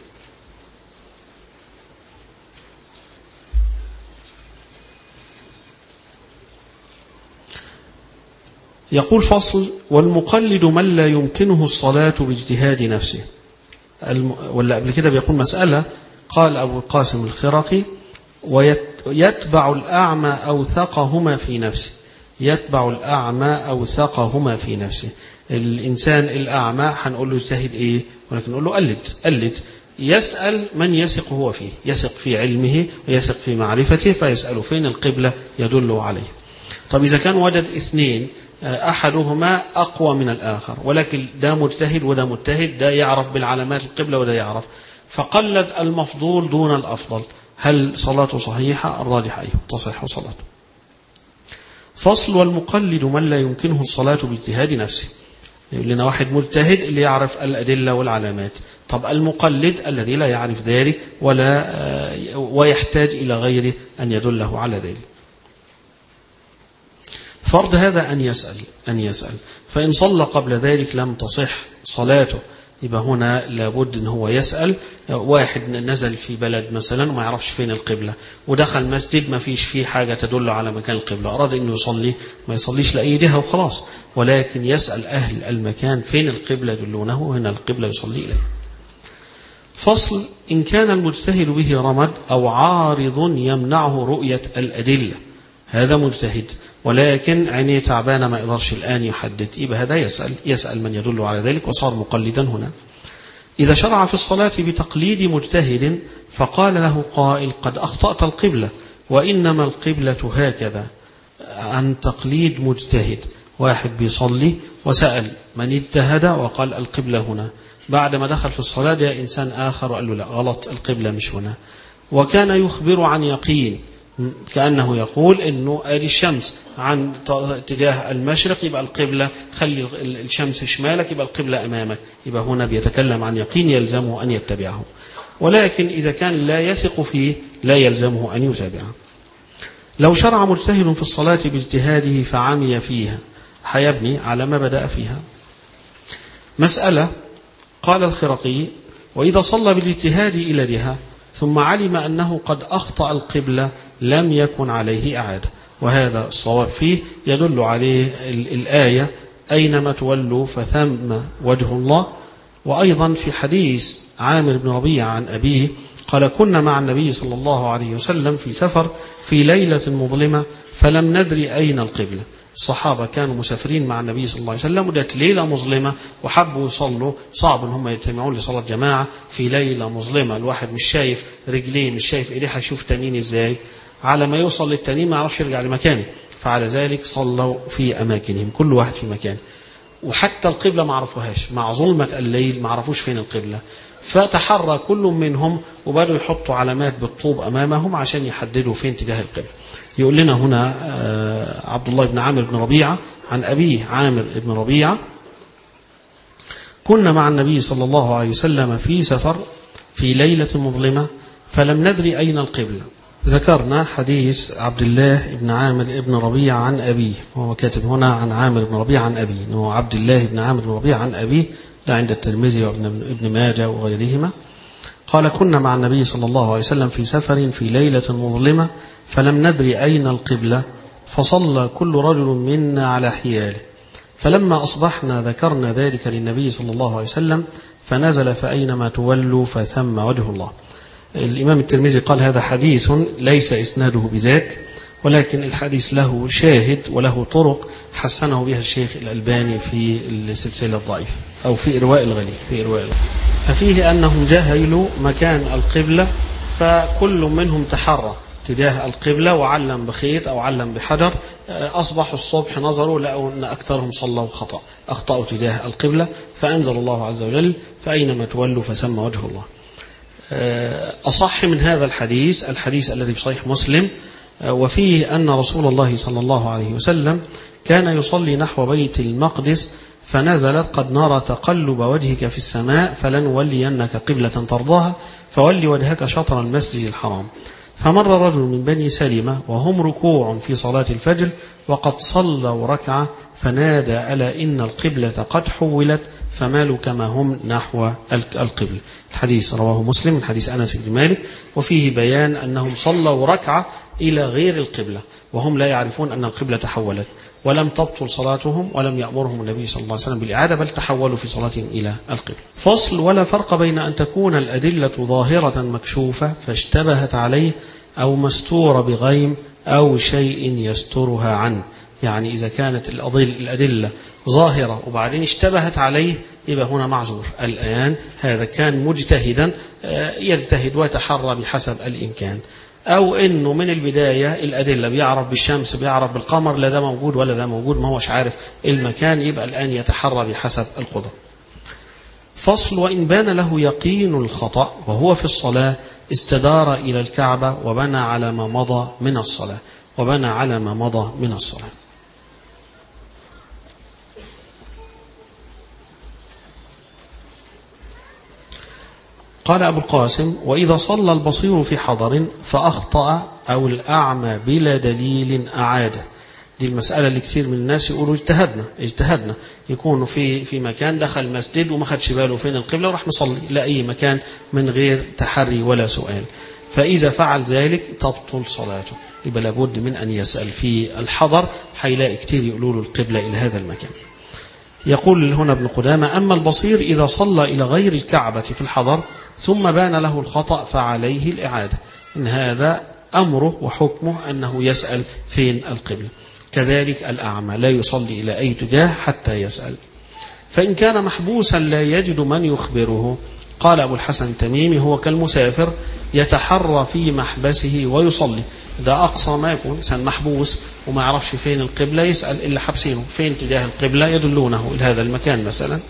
يقول فصل: والمقلد من لا يمكنه الصلاة باجتهاد نفسه. ولا قبل كده بيقول مسألة، قال أبو القاسم الخرقي: ويتبع الأعمى أوثقهما في نفسه، يتبع الأعمى أوثقهما في نفسه. الإنسان الأعمى هنقول له اجتهد إيه؟ ولكن نقول له قلد، يسأل من يثق هو فيه، يثق في علمه ويثق في معرفته، فيسأل فين القبلة يدل عليه. طب إذا كان وجد اثنين أحدهما أقوى من الآخر ولكن ده مجتهد وده مجتهد، ده يعرف بالعلامات القبلة وده يعرف، فقلد المفضول دون الأفضل، هل صلاته صحيحة؟ الراجح أيوه تصح صلاته. فصل: والمقلد من لا يمكنه الصلاة باجتهاد نفسه. يقول لنا واحد مجتهد اللي يعرف الأدلة والعلامات، طب المقلد الذي لا يعرف ذلك ويحتاج إلى غيره أن يدله على ذلك. فرض هذا أن يسأل، فإن صلى قبل ذلك لم تصح صلاته، يبقى هنا لابد أن هو يسأل. واحد نزل في بلد مثلا وما يعرفش فين القبلة ودخل مسجد ما فيش فيه حاجة تدل على مكان القبلة، أراد أنه يصلي ما يصليش لأي جهة وخلاص، ولكن يسأل أهل المكان فين القبلة يدلونه وهنا القبلة يصلي إليه. فصل: إن كان المجتهد به رمد أو عارض يمنعه رؤية الأدلة، هذا مجتهد ولكن عينيه تعبانة ما يقدرش الآن يحدد، يبقى هذا يسأل من يدل على ذلك وصار مقلدا هنا. إذا شرع في الصلاة بتقليد مجتهد فقال له قائل: قد أخطأت القبلة وإنما القبلة هكذا، عن تقليد مجتهد. واحد بيصلي وسأل من اجتهد وقال القبلة هنا، بعد ما دخل في الصلاة جاء إنسان آخر وقال له لا غلط القبلة مش هنا، وكان يخبر عن يقين كأنه يقول إنه آدي الشمس عن اتجاه المشرق يبقى القبلة، خلي الشمس شمالك يبقى القبلة أمامك، يبقى هنا بيتكلم عن يقين يلزمه أن يتبعه، ولكن إذا كان لا يثق فيه لا يلزمه أن يتابعه. لو شرع مجتهد في الصلاة باجتهاده فعمي فيها، حيبني على ما بدأ فيها. مسألة، قال الخرقي: وإذا صلى بالاجتهاد إلى جهة ثم علم أنه قد أخطأ القبلة لم يكن عليه إعادة، وهذا الصواب فيه يدل عليه الآية: أينما تولوا فثم وجه الله. وأيضا في حديث عامر بن ربيعة عن أبيه قال: كنا مع النبي صلى الله عليه وسلم في سفر في ليلة مظلمة فلم ندري أين القبلة. الصحابة كانوا مسافرين مع النبي صلى الله عليه وسلم ودت ليلة مظلمة وحبوا يصلوا، صعب ان هم يجتمعون لصلاة جماعة في ليلة مظلمة، الواحد مش شايف رجليه مش شايف ايديه، هيشوف تانيين ازاي؟ على ما يوصل للتانيين ما يعرفش يرجع لمكانه، فعلى ذلك صلوا في أماكنهم كل واحد في مكانه، وحتى القبلة ما عرفوهاش مع ظلمة الليل، ما عرفوش فين القبلة، فتحرى كل منهم وبدأوا يحطوا علامات بالطوب أمامهم عشان يحددوا فين اتجاه القبلة. يقول لنا هنا عبد الله بن عامر بن ربيعة عن أبيه عامر بن ربيعة: كنا مع النبي صلى الله عليه وسلم في سفر في ليلة مظلمة فلم ندري أين القبلة، ذكرنا حديث عبد الله بن عامر بن ربيع عن أبيه، وهو كاتب هنا عن عامر بن ربيع عن أبيه، إنه عبد الله بن عامر بن ربيع عن أبيه، ده عند الترمذي وابن ماجه وغيرهما. قال: كنا مع النبي صلى الله عليه وسلم في سفر في ليلة مظلمة فلم ندري أين القبلة، فصلى كل رجل منا على حياله، فلما أصبحنا ذكرنا ذلك للنبي صلى الله عليه وسلم فنزل: فأينما تولوا فثم وجه الله. الإمام الترمذي قال: هذا حديث ليس إسناده بذاك، ولكن الحديث له شاهد وله طرق حسنه بها الشيخ الألباني في السلسلة الضعيفة أو في إرواء الغليل. ففيه أنهم جهلوا مكان القبلة، فكل منهم تحرى تجاه القبلة وعلم بخيط أو علم بحجر. أصبحوا الصبح نظروا لقوا أن أكثرهم صلوا خطأ، أخطأوا تجاه القبلة، فأنزل الله عز وجل: فأينما تولوا فثم وجه الله. أصح من هذا الحديث الذي في صحيح مسلم، وفيه أن رسول الله صلى الله عليه وسلم كان يصلي نحو بيت المقدس فنزلت: قد نرى تقلب وجهك في السماء فلنولينك قبلة ترضاها فولي وجهك شطر المسجد الحرام. فمر رجل من بني سلمة وهم ركوع في صلاة الفجر وقد صلوا ركعة فنادى: ألا إن القبلة قد حولت فمالوا كما هم نحو القبل. الحديث رواه مسلم من حديث أنس بن مالك، وفيه بيان أنهم صلوا ركعة إلى غير القبلة وهم لا يعرفون أن القبلة تحولت، ولم تبطل صلاتهم ولم يأمرهم النبي صلى الله عليه وسلم بالإعادة، بل تحولوا في صلاتهم إلى القبلة. فصل: ولا فرق بين أن تكون الأدلة ظاهرة مكشوفة فاشتبهت عليه أو مستورة بغيم أو شيء يسترها عنه. يعني إذا كانت الأدلة ظاهرة وبعدين اشتبهت عليه يبقى هنا معذور. الآن هذا كان مجتهدا يجتهد ويتحرى بحسب الإمكان، أو إنه من البداية الأدلة بيعرف بالشمس بيعرف بالقمر، لا ده موجود ولا ده موجود، ما هوش عارف المكان، يبقى الآن يتحرى بحسب القدرة. فصل: وإن بان له يقين الخطأ وهو في الصلاة استدار إلى الكعبة وبنى على ما مضى من الصلاة. قال أبو القاسم: وإذا صلى البصير في حضر فأخطأ أو الأعمى بلا دليل أعاده. دي المسألة اللي كثير من الناس يقولوا اجتهدنا يكونوا في مكان دخل مسجد وما خدش باله فين القبلة وراح مصلي لا أي مكان من غير تحري ولا سؤال، فإذا فعل ذلك تبطل صلاته. يبقى لابد من أن يسأل. في الحضر حيلاقي كثير يقولوا له القبلة إلى هذا المكان. يقول هنا ابن قدامة: أما البصير إذا صلى إلى غير الكعبة في الحضر ثم بان له الخطأ فعليه الإعادة. إن هذا أمره وحكمه أنه يسأل فين القبلة. كذلك الأعمى لا يصلي إلى أي اتجاه حتى يسأل. فإن كان محبوسا لا يجد من يخبره، قال أبو الحسن التميمي: هو كالمسافر يتحرى في محبسه ويصلي. ده أقصى ما يكون إنسان محبوس وما يعرفش فين القبلة، يسأل اللي حبسينه فين اتجاه القبلة يدلونه إلى هذا المكان مثلا.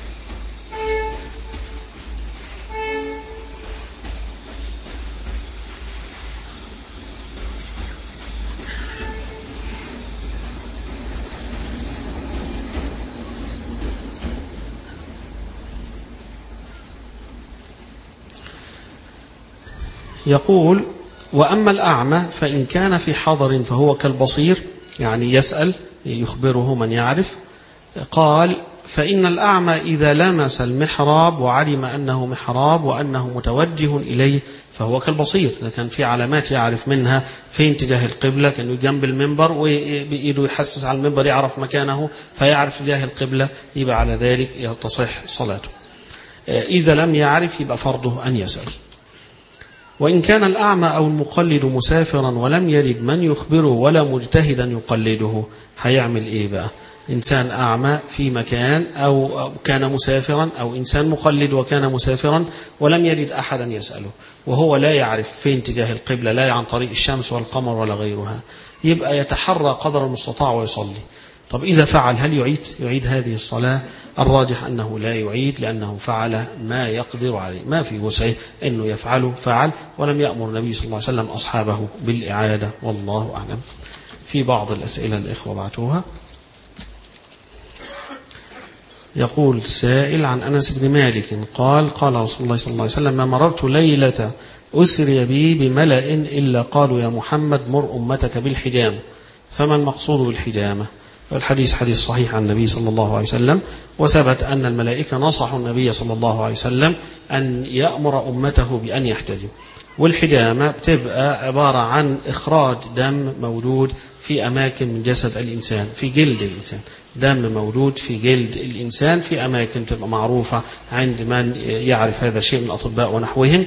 يقول: وأما الأعمى فإن كان في حضر فهو كالبصير، يعني يسأل يخبره من يعرف. قال: فإن الأعمى إذا لمس المحراب وعلم أنه محراب وأنه متوجه إليه فهو كالبصير. إذا كان في علامات يعرف منها فين اتجاه القبلة، كان جنب المنبر وبإيده يحسس على المنبر يعرف مكانه فيعرف اتجاه القبلة، يبقى على ذلك تصح صلاته. إذا لم يعرف يبقى فرضه أن يسأل. وإن كان الأعمى أو المقلد مسافرا ولم يجد من يخبره ولا مجتهدا يقلده، هيعمل إيه بقى؟ إنسان أعمى في مكان أو كان مسافرا، أو إنسان مقلد وكان مسافرا ولم يجد أحدا يسأله وهو لا يعرف فين اتجاه القبلة، لا عن طريق الشمس والقمر ولا غيرها، يبقى يتحرى قدر المستطاع ويصلي. طب إذا فعل هل يعيد هذه الصلاة؟ الراجح أنه لا يعيد، لأنه فعل ما يقدر عليه، ما في وسعه أنه يفعله فعل، ولم يأمر النبي صلى الله عليه وسلم أصحابه بالإعادة، والله أعلم. في بعض الأسئلة الإخوة بعتوها. يقول سائل عن أنس بن مالك قال: قال رسول الله صلى الله عليه وسلم: ما مررت ليلة أسري بي بملأ إلا قالوا يا محمد مر أمتك بالحجامة، فما المقصود بالحجامة؟ الحديث حديث صحيح عن النبي صلى الله عليه وسلم، وثبت أن الملائكة نصحوا النبي صلى الله عليه وسلم أن يأمر أمته بأن يحتجموا. والحجامة بتبقى عبارة عن إخراج دم موجود في أماكن من جسد الإنسان، في جلد الإنسان، دم موجود في جلد الإنسان في أماكن تبقى معروفة عند من يعرف هذا الشيء من الأطباء ونحوهم.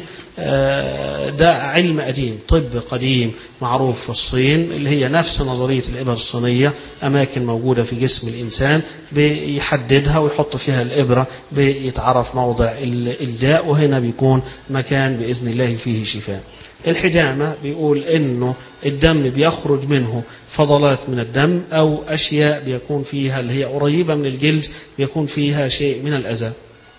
ده علم قديم، طب قديم معروف في الصين، اللي هي نفس نظرية الإبر الصينية، أماكن موجودة في جسم الإنسان بيحددها ويحط فيها الإبرة، بيتعرف موضع الداء، وهنا بيكون مكان بإذن الله فيه شفاء. الحجامة بيقول إنه الدم بيخرج منه فضلات من الدم أو أشياء بيكون فيها اللي هي قريبة من الجلد بيكون فيها شيء من الأذى،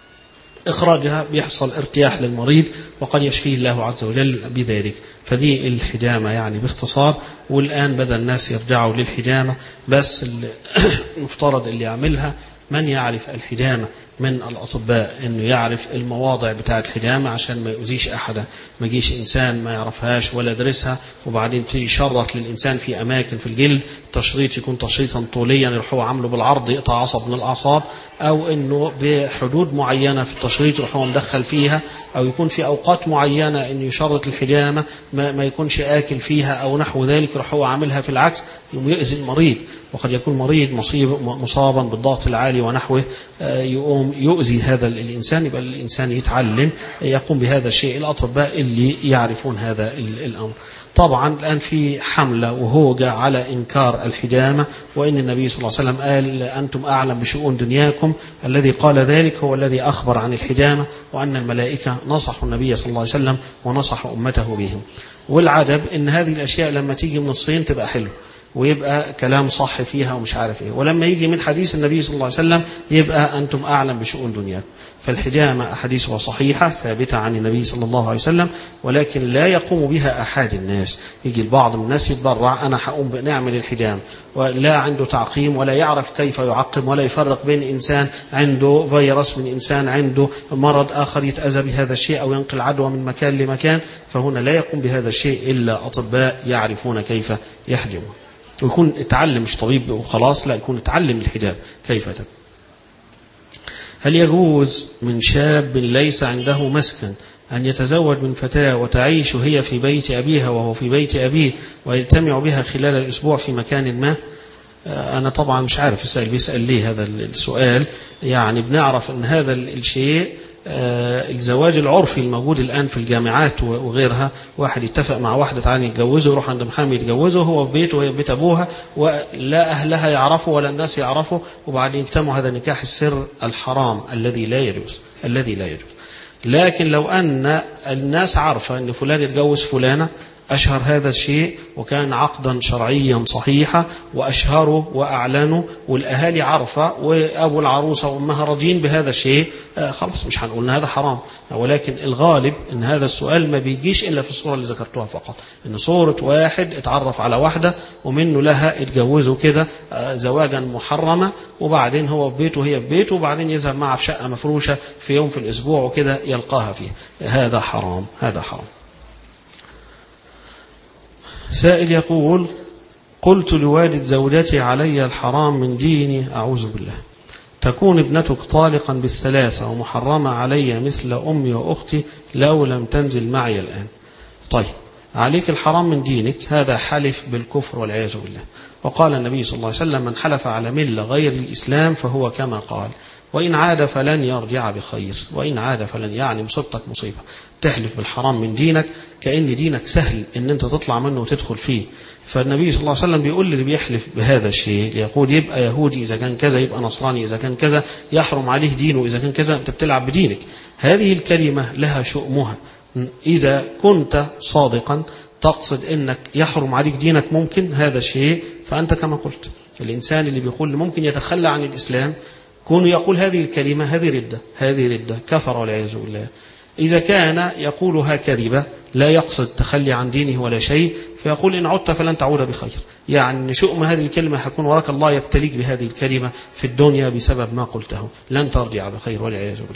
إخراجها بيحصل ارتياح للمريض وقد يشفيه الله عز وجل بذلك. فدي الحجامة يعني باختصار. والآن بدأ الناس يرجعوا للحجامة، بس المفترض اللي يعملها من يعرف الحجامة من الأطباء، إنه يعرف المواضع بتاعة الحجامة عشان ما يؤذيش أحدا، ما يجيش إنسان ما يعرفهاش ولا يدرسها وبعدين يشرط للإنسان في أماكن في الجلد، تشريط يكون تشريطا طوليا يروح هو عامله بالعرض يقطع عصب من الأعصاب، أو إنه بحدود معينة في التشريط يروح هو مدخل فيها، أو يكون في أوقات معينة إنه يشرط الحجامة ما يكونش آكل فيها أو نحو ذلك، يروح هو عاملها في العكس يقوم يؤذي المريض، وقد يكون مريض مصابا بالضغط العالي ونحوه يقوم يؤذي هذا الإنسان. يبقى الإنسان يتعلم يقوم بهذا الشيء، الأطباء اللي يعرفون هذا الأمر. طبعا الآن في حملة وهوجة على إنكار الحجامة، وإن النبي صلى الله عليه وسلم قال أنتم أعلم بشؤون دنياكم، الذي قال ذلك هو الذي أخبر عن الحجامة، وأن الملائكة نصحوا النبي صلى الله عليه وسلم ونصحوا أمته بهم. والعجب إن هذه الأشياء لما تيجي من الصين تبقى حلو ويبقى كلام صح فيها ومش عارف ايه، ولما يجي من حديث النبي صلى الله عليه وسلم يبقى أنتم أعلم بشؤون دنياكم. فالحجامة أحاديثها صحيحة ثابتة عن النبي صلى الله عليه وسلم، ولكن لا يقوم بها أحد الناس. يجي البعض من الناس يتبرع أنا هقوم بنعمل الحجامة، ولا عنده تعقيم ولا يعرف كيف يعقم ولا يفرق بين إنسان عنده فيروس من إنسان عنده مرض آخر يتأذى بهذا الشيء أو ينقل عدوى من مكان لمكان. فهنا لا يقوم بهذا الشيء إلا أطباء يعرفون كيف يحجمون، ويكون اتعلم مش طبيب وخلاص، لا يكون اتعلم الحجاب كيف تم. هل يجوز من شاب ليس عنده مسكن أن يتزوج من فتاة وتعيش هي في بيت أبيها وهو في بيت أبيه ويجتمع بها خلال الأسبوع في مكان ما؟ أنا طبعا مش عارف السائل بيسأل ليه هذا السؤال. يعني بنعرف أن هذا الشيء الزواج العرفي الموجود الآن في الجامعات وغيرها، واحد يتفق مع واحدة تعالى يتجوزه، يروح عند محامي يتجوزه، هو في بيته وهي في بيت أبوها، ولا أهلها يعرفوا ولا الناس يعرفوا، وبعدين يجتمعوا. هذا نكاح السر الحرام الذي لا يجوز، الذي لا يجوز. لكن لو أن الناس عارفة أن فلان يتجوز فلانة، أشهر هذا الشيء وكان عقدا شرعيا صحيحا وأشهره وأعلنه والأهالي عارفة وأبو العروسة وأمها راضين بهذا الشيء، خلاص مش هنقول أن هذا حرام. ولكن الغالب أن هذا السؤال ما بيجيش إلا في الصورة اللي ذكرتوها فقط، أن صورة واحد اتعرف على واحدة ومنه لها اتجوزوا كده زواجا محرما، وبعدين هو في بيته وهي في بيته، وبعدين يذهب معها في شقة مفروشة في يوم في الأسبوع وكده يلقاها فيه. هذا حرام، هذا حرام. سائل يقول: قلت لوالد زوجتي علي الحرام من ديني، أعوذ بالله، تكون ابنتك طالقا بالثلاثة ومحرمة علي مثل أمي وأختي لو لم تنزل معي الآن. طيب، عليك الحرام من دينك، هذا حلف بالكفر والعياذ بالله. وقال النبي صلى الله عليه وسلم: من حلف على ملة غير الإسلام فهو كما قال، وإن عاد فلن يرجع بخير، وإن عاد فلن، يعني مصيبتك مصيبة. تحلف بالحرام من دينك كأن دينك سهل ان انت تطلع منه وتدخل فيه. فالنبي صلى الله عليه وسلم بيقول للي بيحلف بهذا الشيء، يقول يبقى يهودي إذا كان كذا، يبقى نصراني إذا كان كذا، يحرم عليه دينه إذا كان كذا، انت بتلعب بدينك. هذه الكلمة لها شؤمها. إذا كنت صادقا تقصد انك يحرم عليك دينك ممكن هذا الشيء، فأنت كما قلت الإنسان اللي بيقول ممكن يتخلى عن الإسلام، كونه يقول هذه الكلمة، هذه ردة، هذه ردة، كفر والعياذ بالله. إذا كان يقولها كذبة لا يقصد تخلي عن دينه ولا شيء، فيقول إن عدت فلن تعود بخير، يعني شؤم هذه الكلمة هيكون وراك الله يبتليك بهذه الكلمة في الدنيا بسبب ما قلته، لن ترجع بخير والعياذ بالله.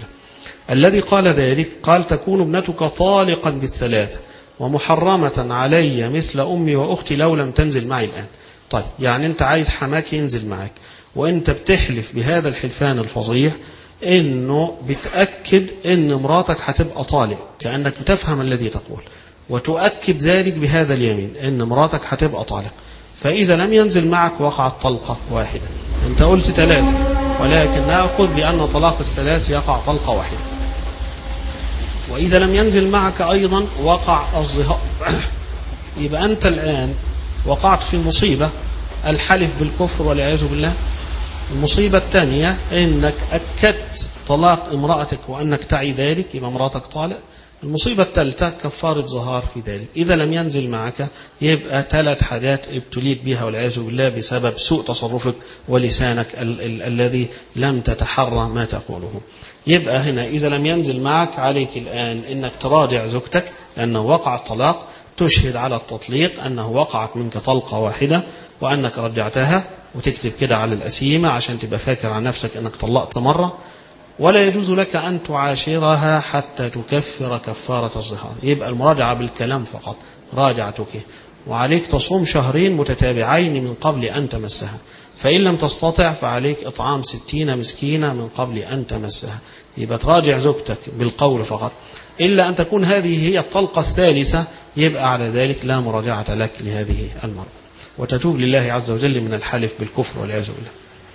الذي قال ذلك قال تكون ابنتك طالقا بالثلاثة ومحرمة علي مثل أمي وأختي لو لم تنزل معي الآن. طيب يعني أنت عايز حماك ينزل معك وأنت بتحلف بهذا الحلفان الفظيع إنه بتأكد إن مراتك هتبقى طالق، كأنك بتفهم الذي تقول وتؤكد ذلك بهذا اليمين إن مراتك هتبقى طالق. فإذا لم ينزل معك وقعت طلقة واحدة. أنت قلت 3 ولكن نأخذ بأن طلاق الثلاث يقع طلقة واحدة. وإذا لم ينزل معك أيضا وقع الظهار، يبقى أنت الآن وقعت في مصيبة الحلف بالكفر والعياذ بالله. المصيبة الثانية إنك أكدت طلاق امرأتك وأنك تعي ذلك، يبقى امرأتك طالق. المصيبة الثالثة كفارة ظهار في ذلك. إذا لم ينزل معك يبقى 3 حاجات ابتليت بها والعياذ بالله بسبب سوء تصرفك ولسانك الذي لم تتحرى ما تقوله. يبقى هنا إذا لم ينزل معك عليك الآن إنك تراجع زوجتك لأنه وقع الطلاق، تشهد على التطليق أنه وقعت منك طلقة واحدة وأنك رجعتها، وتكتب كده على الأسيمة عشان تبقى فاكر عن نفسك أنك طلقت مرة. ولا يجوز لك أن تعاشرها حتى تكفر كفارة الظهار. يبقى المراجعة بالكلام فقط، راجعتك، وعليك تصوم 2 شهرين متتابعين من قبل أن تمسها، فإن لم تستطع فعليك إطعام 60 مسكينة من قبل أن تمسها. يبقى تراجع زوجتك بالقول فقط، إلا أن تكون هذه هي الطلقة الثالثة، يبقى على ذلك لا مراجعة لك لهذه المرة، وتتوب لله عز وجل من الحلف بالكفر والعياذ بالله.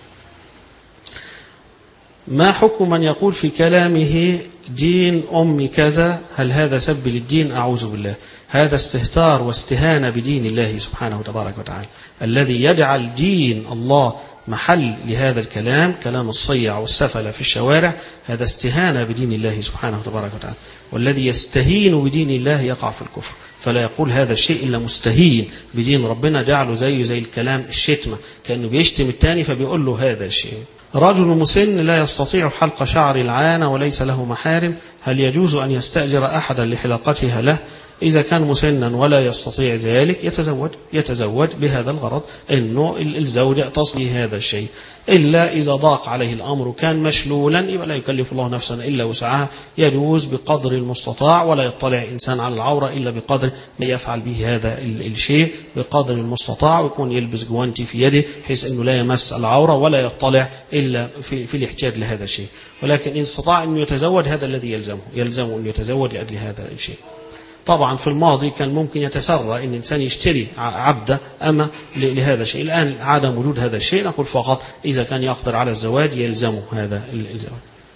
ما حكم من يقول في كلامه دين أم كذا؟ هل هذا سب للدين؟ أعوذ بالله، هذا استهتار واستهانة بدين الله سبحانه وتبارك وتعالى. الذي يجعل دين الله محل لهذا الكلام، كلام الصيع والسفلة في الشوارع، هذا استهانة بدين الله سبحانه وتبارك وتعالى. والذي يستهين بدين الله يقع في الكفر، فلا يقول هذا الشيء إلا مستهين بدين ربنا، جعله زي الكلام الشتمة، كأنه بيشتم التاني فبيقول له هذا الشيء. رجل مسن لا يستطيع حلق شعر العانة وليس له محارم، هل يجوز أن يستأجر أحدا لحلاقتها له؟ إذا كان مسنا ولا يستطيع ذلك يتزوج بهذا الغرض، أنه الزوجة تصلي هذا الشيء. إلا إذا ضاق عليه الأمر كان مشلولا، يبقى لا يكلف الله نفسا إلا وسعها، يجوز بقدر المستطاع، ولا يطلع إنسان على العورة إلا بقدر ما يفعل به هذا الشيء بقدر المستطاع، ويكون يلبس جوانتي في يده بحيث أنه لا يمس العورة ولا يطلع إلا في الاحتياج لهذا الشيء. ولكن إن استطاع أن يتزوج هذا الذي يلزمه أن يتزوج لأجل هذا الشيء. طبعا في الماضي كان ممكن يتسرى أن الإنسان يشتري عبدة أما لهذا الشيء، الآن عدم وجود هذا الشيء، نقول فقط إذا كان يقدر على الزواج يلزمه هذا الزواج.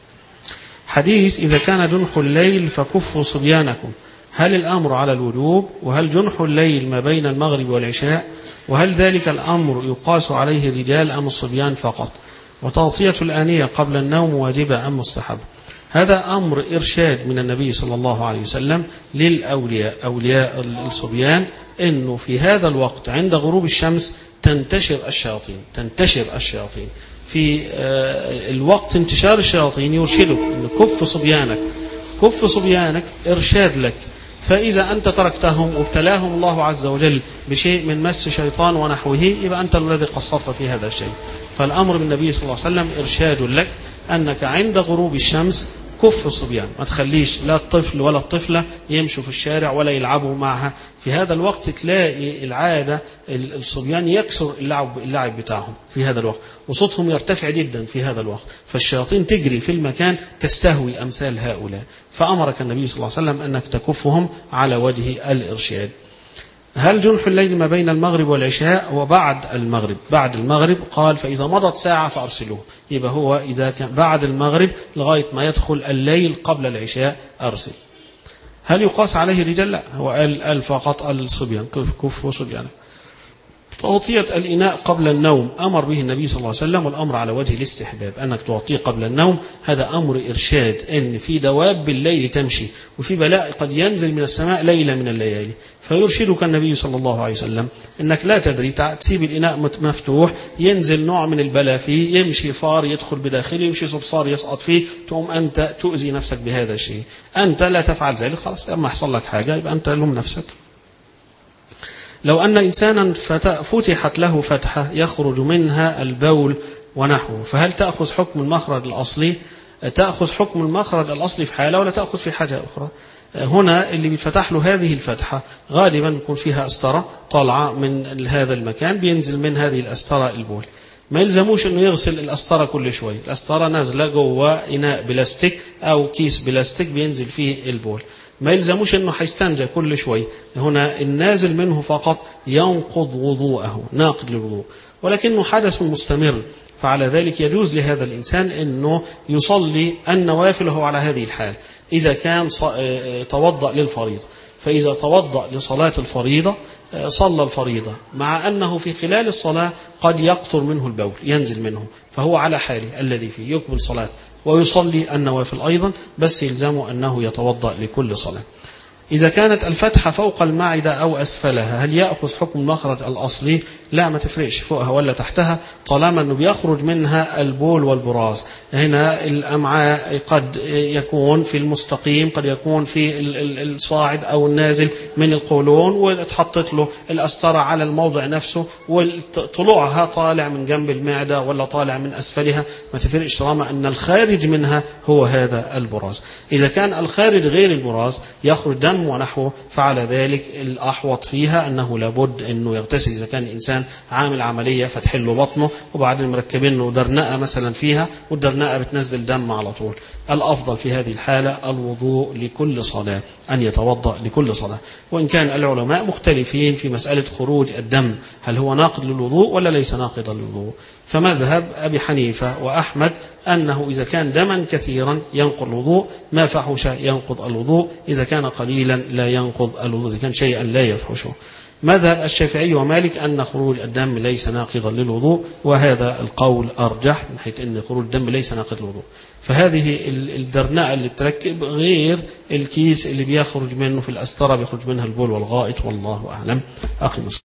حديث إذا كان جنح الليل فكفوا صبيانكم، هل الأمر على الوجوب؟ وهل جنح الليل ما بين المغرب والعشاء؟ وهل ذلك الأمر يقاس عليه الرجال أم الصبيان فقط؟ وتغطية الآنية قبل النوم واجبة أم مستحب؟ هذا أمر إرشاد من النبي صلى الله عليه وسلم للأولياء، أولياء الصبيان، أنه في هذا الوقت عند غروب الشمس تنتشر الشياطين في الوقت انتشار الشياطين يرشدك أن كف صبيانك إرشاد لك. فإذا أنت تركتهم وابتلاهم الله عز وجل بشيء من مس شيطان ونحوه، يبقى أنت الذي قصرت في هذا الشيء. فالأمر من النبي صلى الله عليه وسلم إرشاد لك أنك عند غروب الشمس كف الصبيان، ما تخليش لا الطفل ولا الطفلة يمشوا في الشارع ولا يلعبوا معها. في هذا الوقت تلاقي العادة الصبيان يكسر اللعب بتاعهم في هذا الوقت، وصوتهم يرتفع جدا في هذا الوقت، فالشياطين تجري في المكان تستهوي أمثال هؤلاء. فأمرك النبي صلى الله عليه وسلم أنك تكفهم على وجه الإرشاد. هل جنح الليل ما بين المغرب والعشاء؟ وبعد المغرب قال فإذا مضت ساعة فأرسلوه، يبقى هو إذا كان بعد المغرب لغاية ما يدخل الليل قبل العشاء أرسل. هل يقاس عليه الرجال؟ لا، هو قال فقط الصبيان، كف صبيانه. تغطية الإناء قبل النوم أمر به النبي صلى الله عليه وسلم، والأمر على وجه الاستحباب، أنك تغطيه قبل النوم. هذا أمر إرشاد، أن في دواب بالليل تمشي، وفي بلاء قد ينزل من السماء ليلة من الليالي، فيرشدك النبي صلى الله عليه وسلم أنك لا تدري، تسيب الإناء مفتوح ينزل نوع من البلاء فيه، يمشي فار يدخل بداخله، يمشي صرصار يسقط فيه، تقوم أنت تؤذي نفسك بهذا الشيء. أنت لا تفعل ذلك، خلاص لما يحصل لك حاجة يبقى أنت لوم نفسك. لو أن إنسانا فتحت له فتحة يخرج منها البول ونحوه، فهل تأخذ حكم المخرج الأصلي تأخذ حكم المخرج الأصلي في حالة ولا تأخذ في حاجة أخرى. هنا اللي بيتفتح له هذه الفتحة غالبا بيكون فيها قسطرة طالعة من هذا المكان، بينزل من هذه القسطرة البول. ما يلزموش انه يغسل القسطرة كل شوية، القسطرة نازلة جوه إناء بلاستيك أو كيس بلاستيك بينزل فيه البول، ما يلزموش انه هيستنجى كل شوية. هنا النازل منه فقط ينقض وضوءه، ناقض للوضوء، ولكنه حدث مستمر، فعلى ذلك يجوز لهذا الإنسان أنه يصلي النوافل وهو على هذه الحال. إذا كان توضأ للفريضة، فإذا توضأ لصلاة الفريضة صلى الفريضة، مع أنه في خلال الصلاة قد يقطر منه البول ينزل منه، فهو على حاله الذي فيه يكمل صلاة ويصلي النوافل أيضا، بس يلزمه أنه يتوضأ لكل صلاة. إذا كانت الفتحة فوق المعدة أو أسفلها هل يأخذ حكم المخرج الأصلي؟ لا، ما تفرقش فوقها ولا تحتها، طالما أنه بيخرج منها البول والبراز. هنا الأمعاء قد يكون في المستقيم، قد يكون في الصاعد أو النازل من القولون، وتحطت له القسطرة على الموضع نفسه، وطلوعها طالع من جنب المعدة ولا طالع من أسفلها، ما تفرقش طالما أن الخارج منها هو هذا البراز. إذا كان الخارج غير البراز يخرج دم ونحوه، فعلى ذلك الأحوط فيها أنه لابد أنه يغتسل. إذا كان الإنسان عامل عملية فتحل له بطنه وبعدين مركبين له درنقة مثلا فيها، والدرنقة بتنزل دم على طول، الأفضل في هذه الحالة الوضوء لكل صلاة، أن يتوضأ لكل صلاة. وإن كان العلماء مختلفين في مسألة خروج الدم، هل هو ناقض للوضوء ولا ليس ناقضا للوضوء؟ فمذهب أبي حنيفة وأحمد أنه إذا كان دما كثيرا ينقض الوضوء، ما فحش ينقض الوضوء، إذا كان قليلا لا ينقض الوضوء، إذا كان شيئا لا يفحشه. مذهب الشافعي ومالك أن خروج الدم ليس ناقضا للوضوء، وهذا القول أرجح من حيث أن خروج الدم ليس ناقض للوضوء. فهذه الدرنقة اللي بتركب غير الكيس اللي بيخرج منه في القسطرة بيخرج منها البول والغائط، والله أعلم. أقم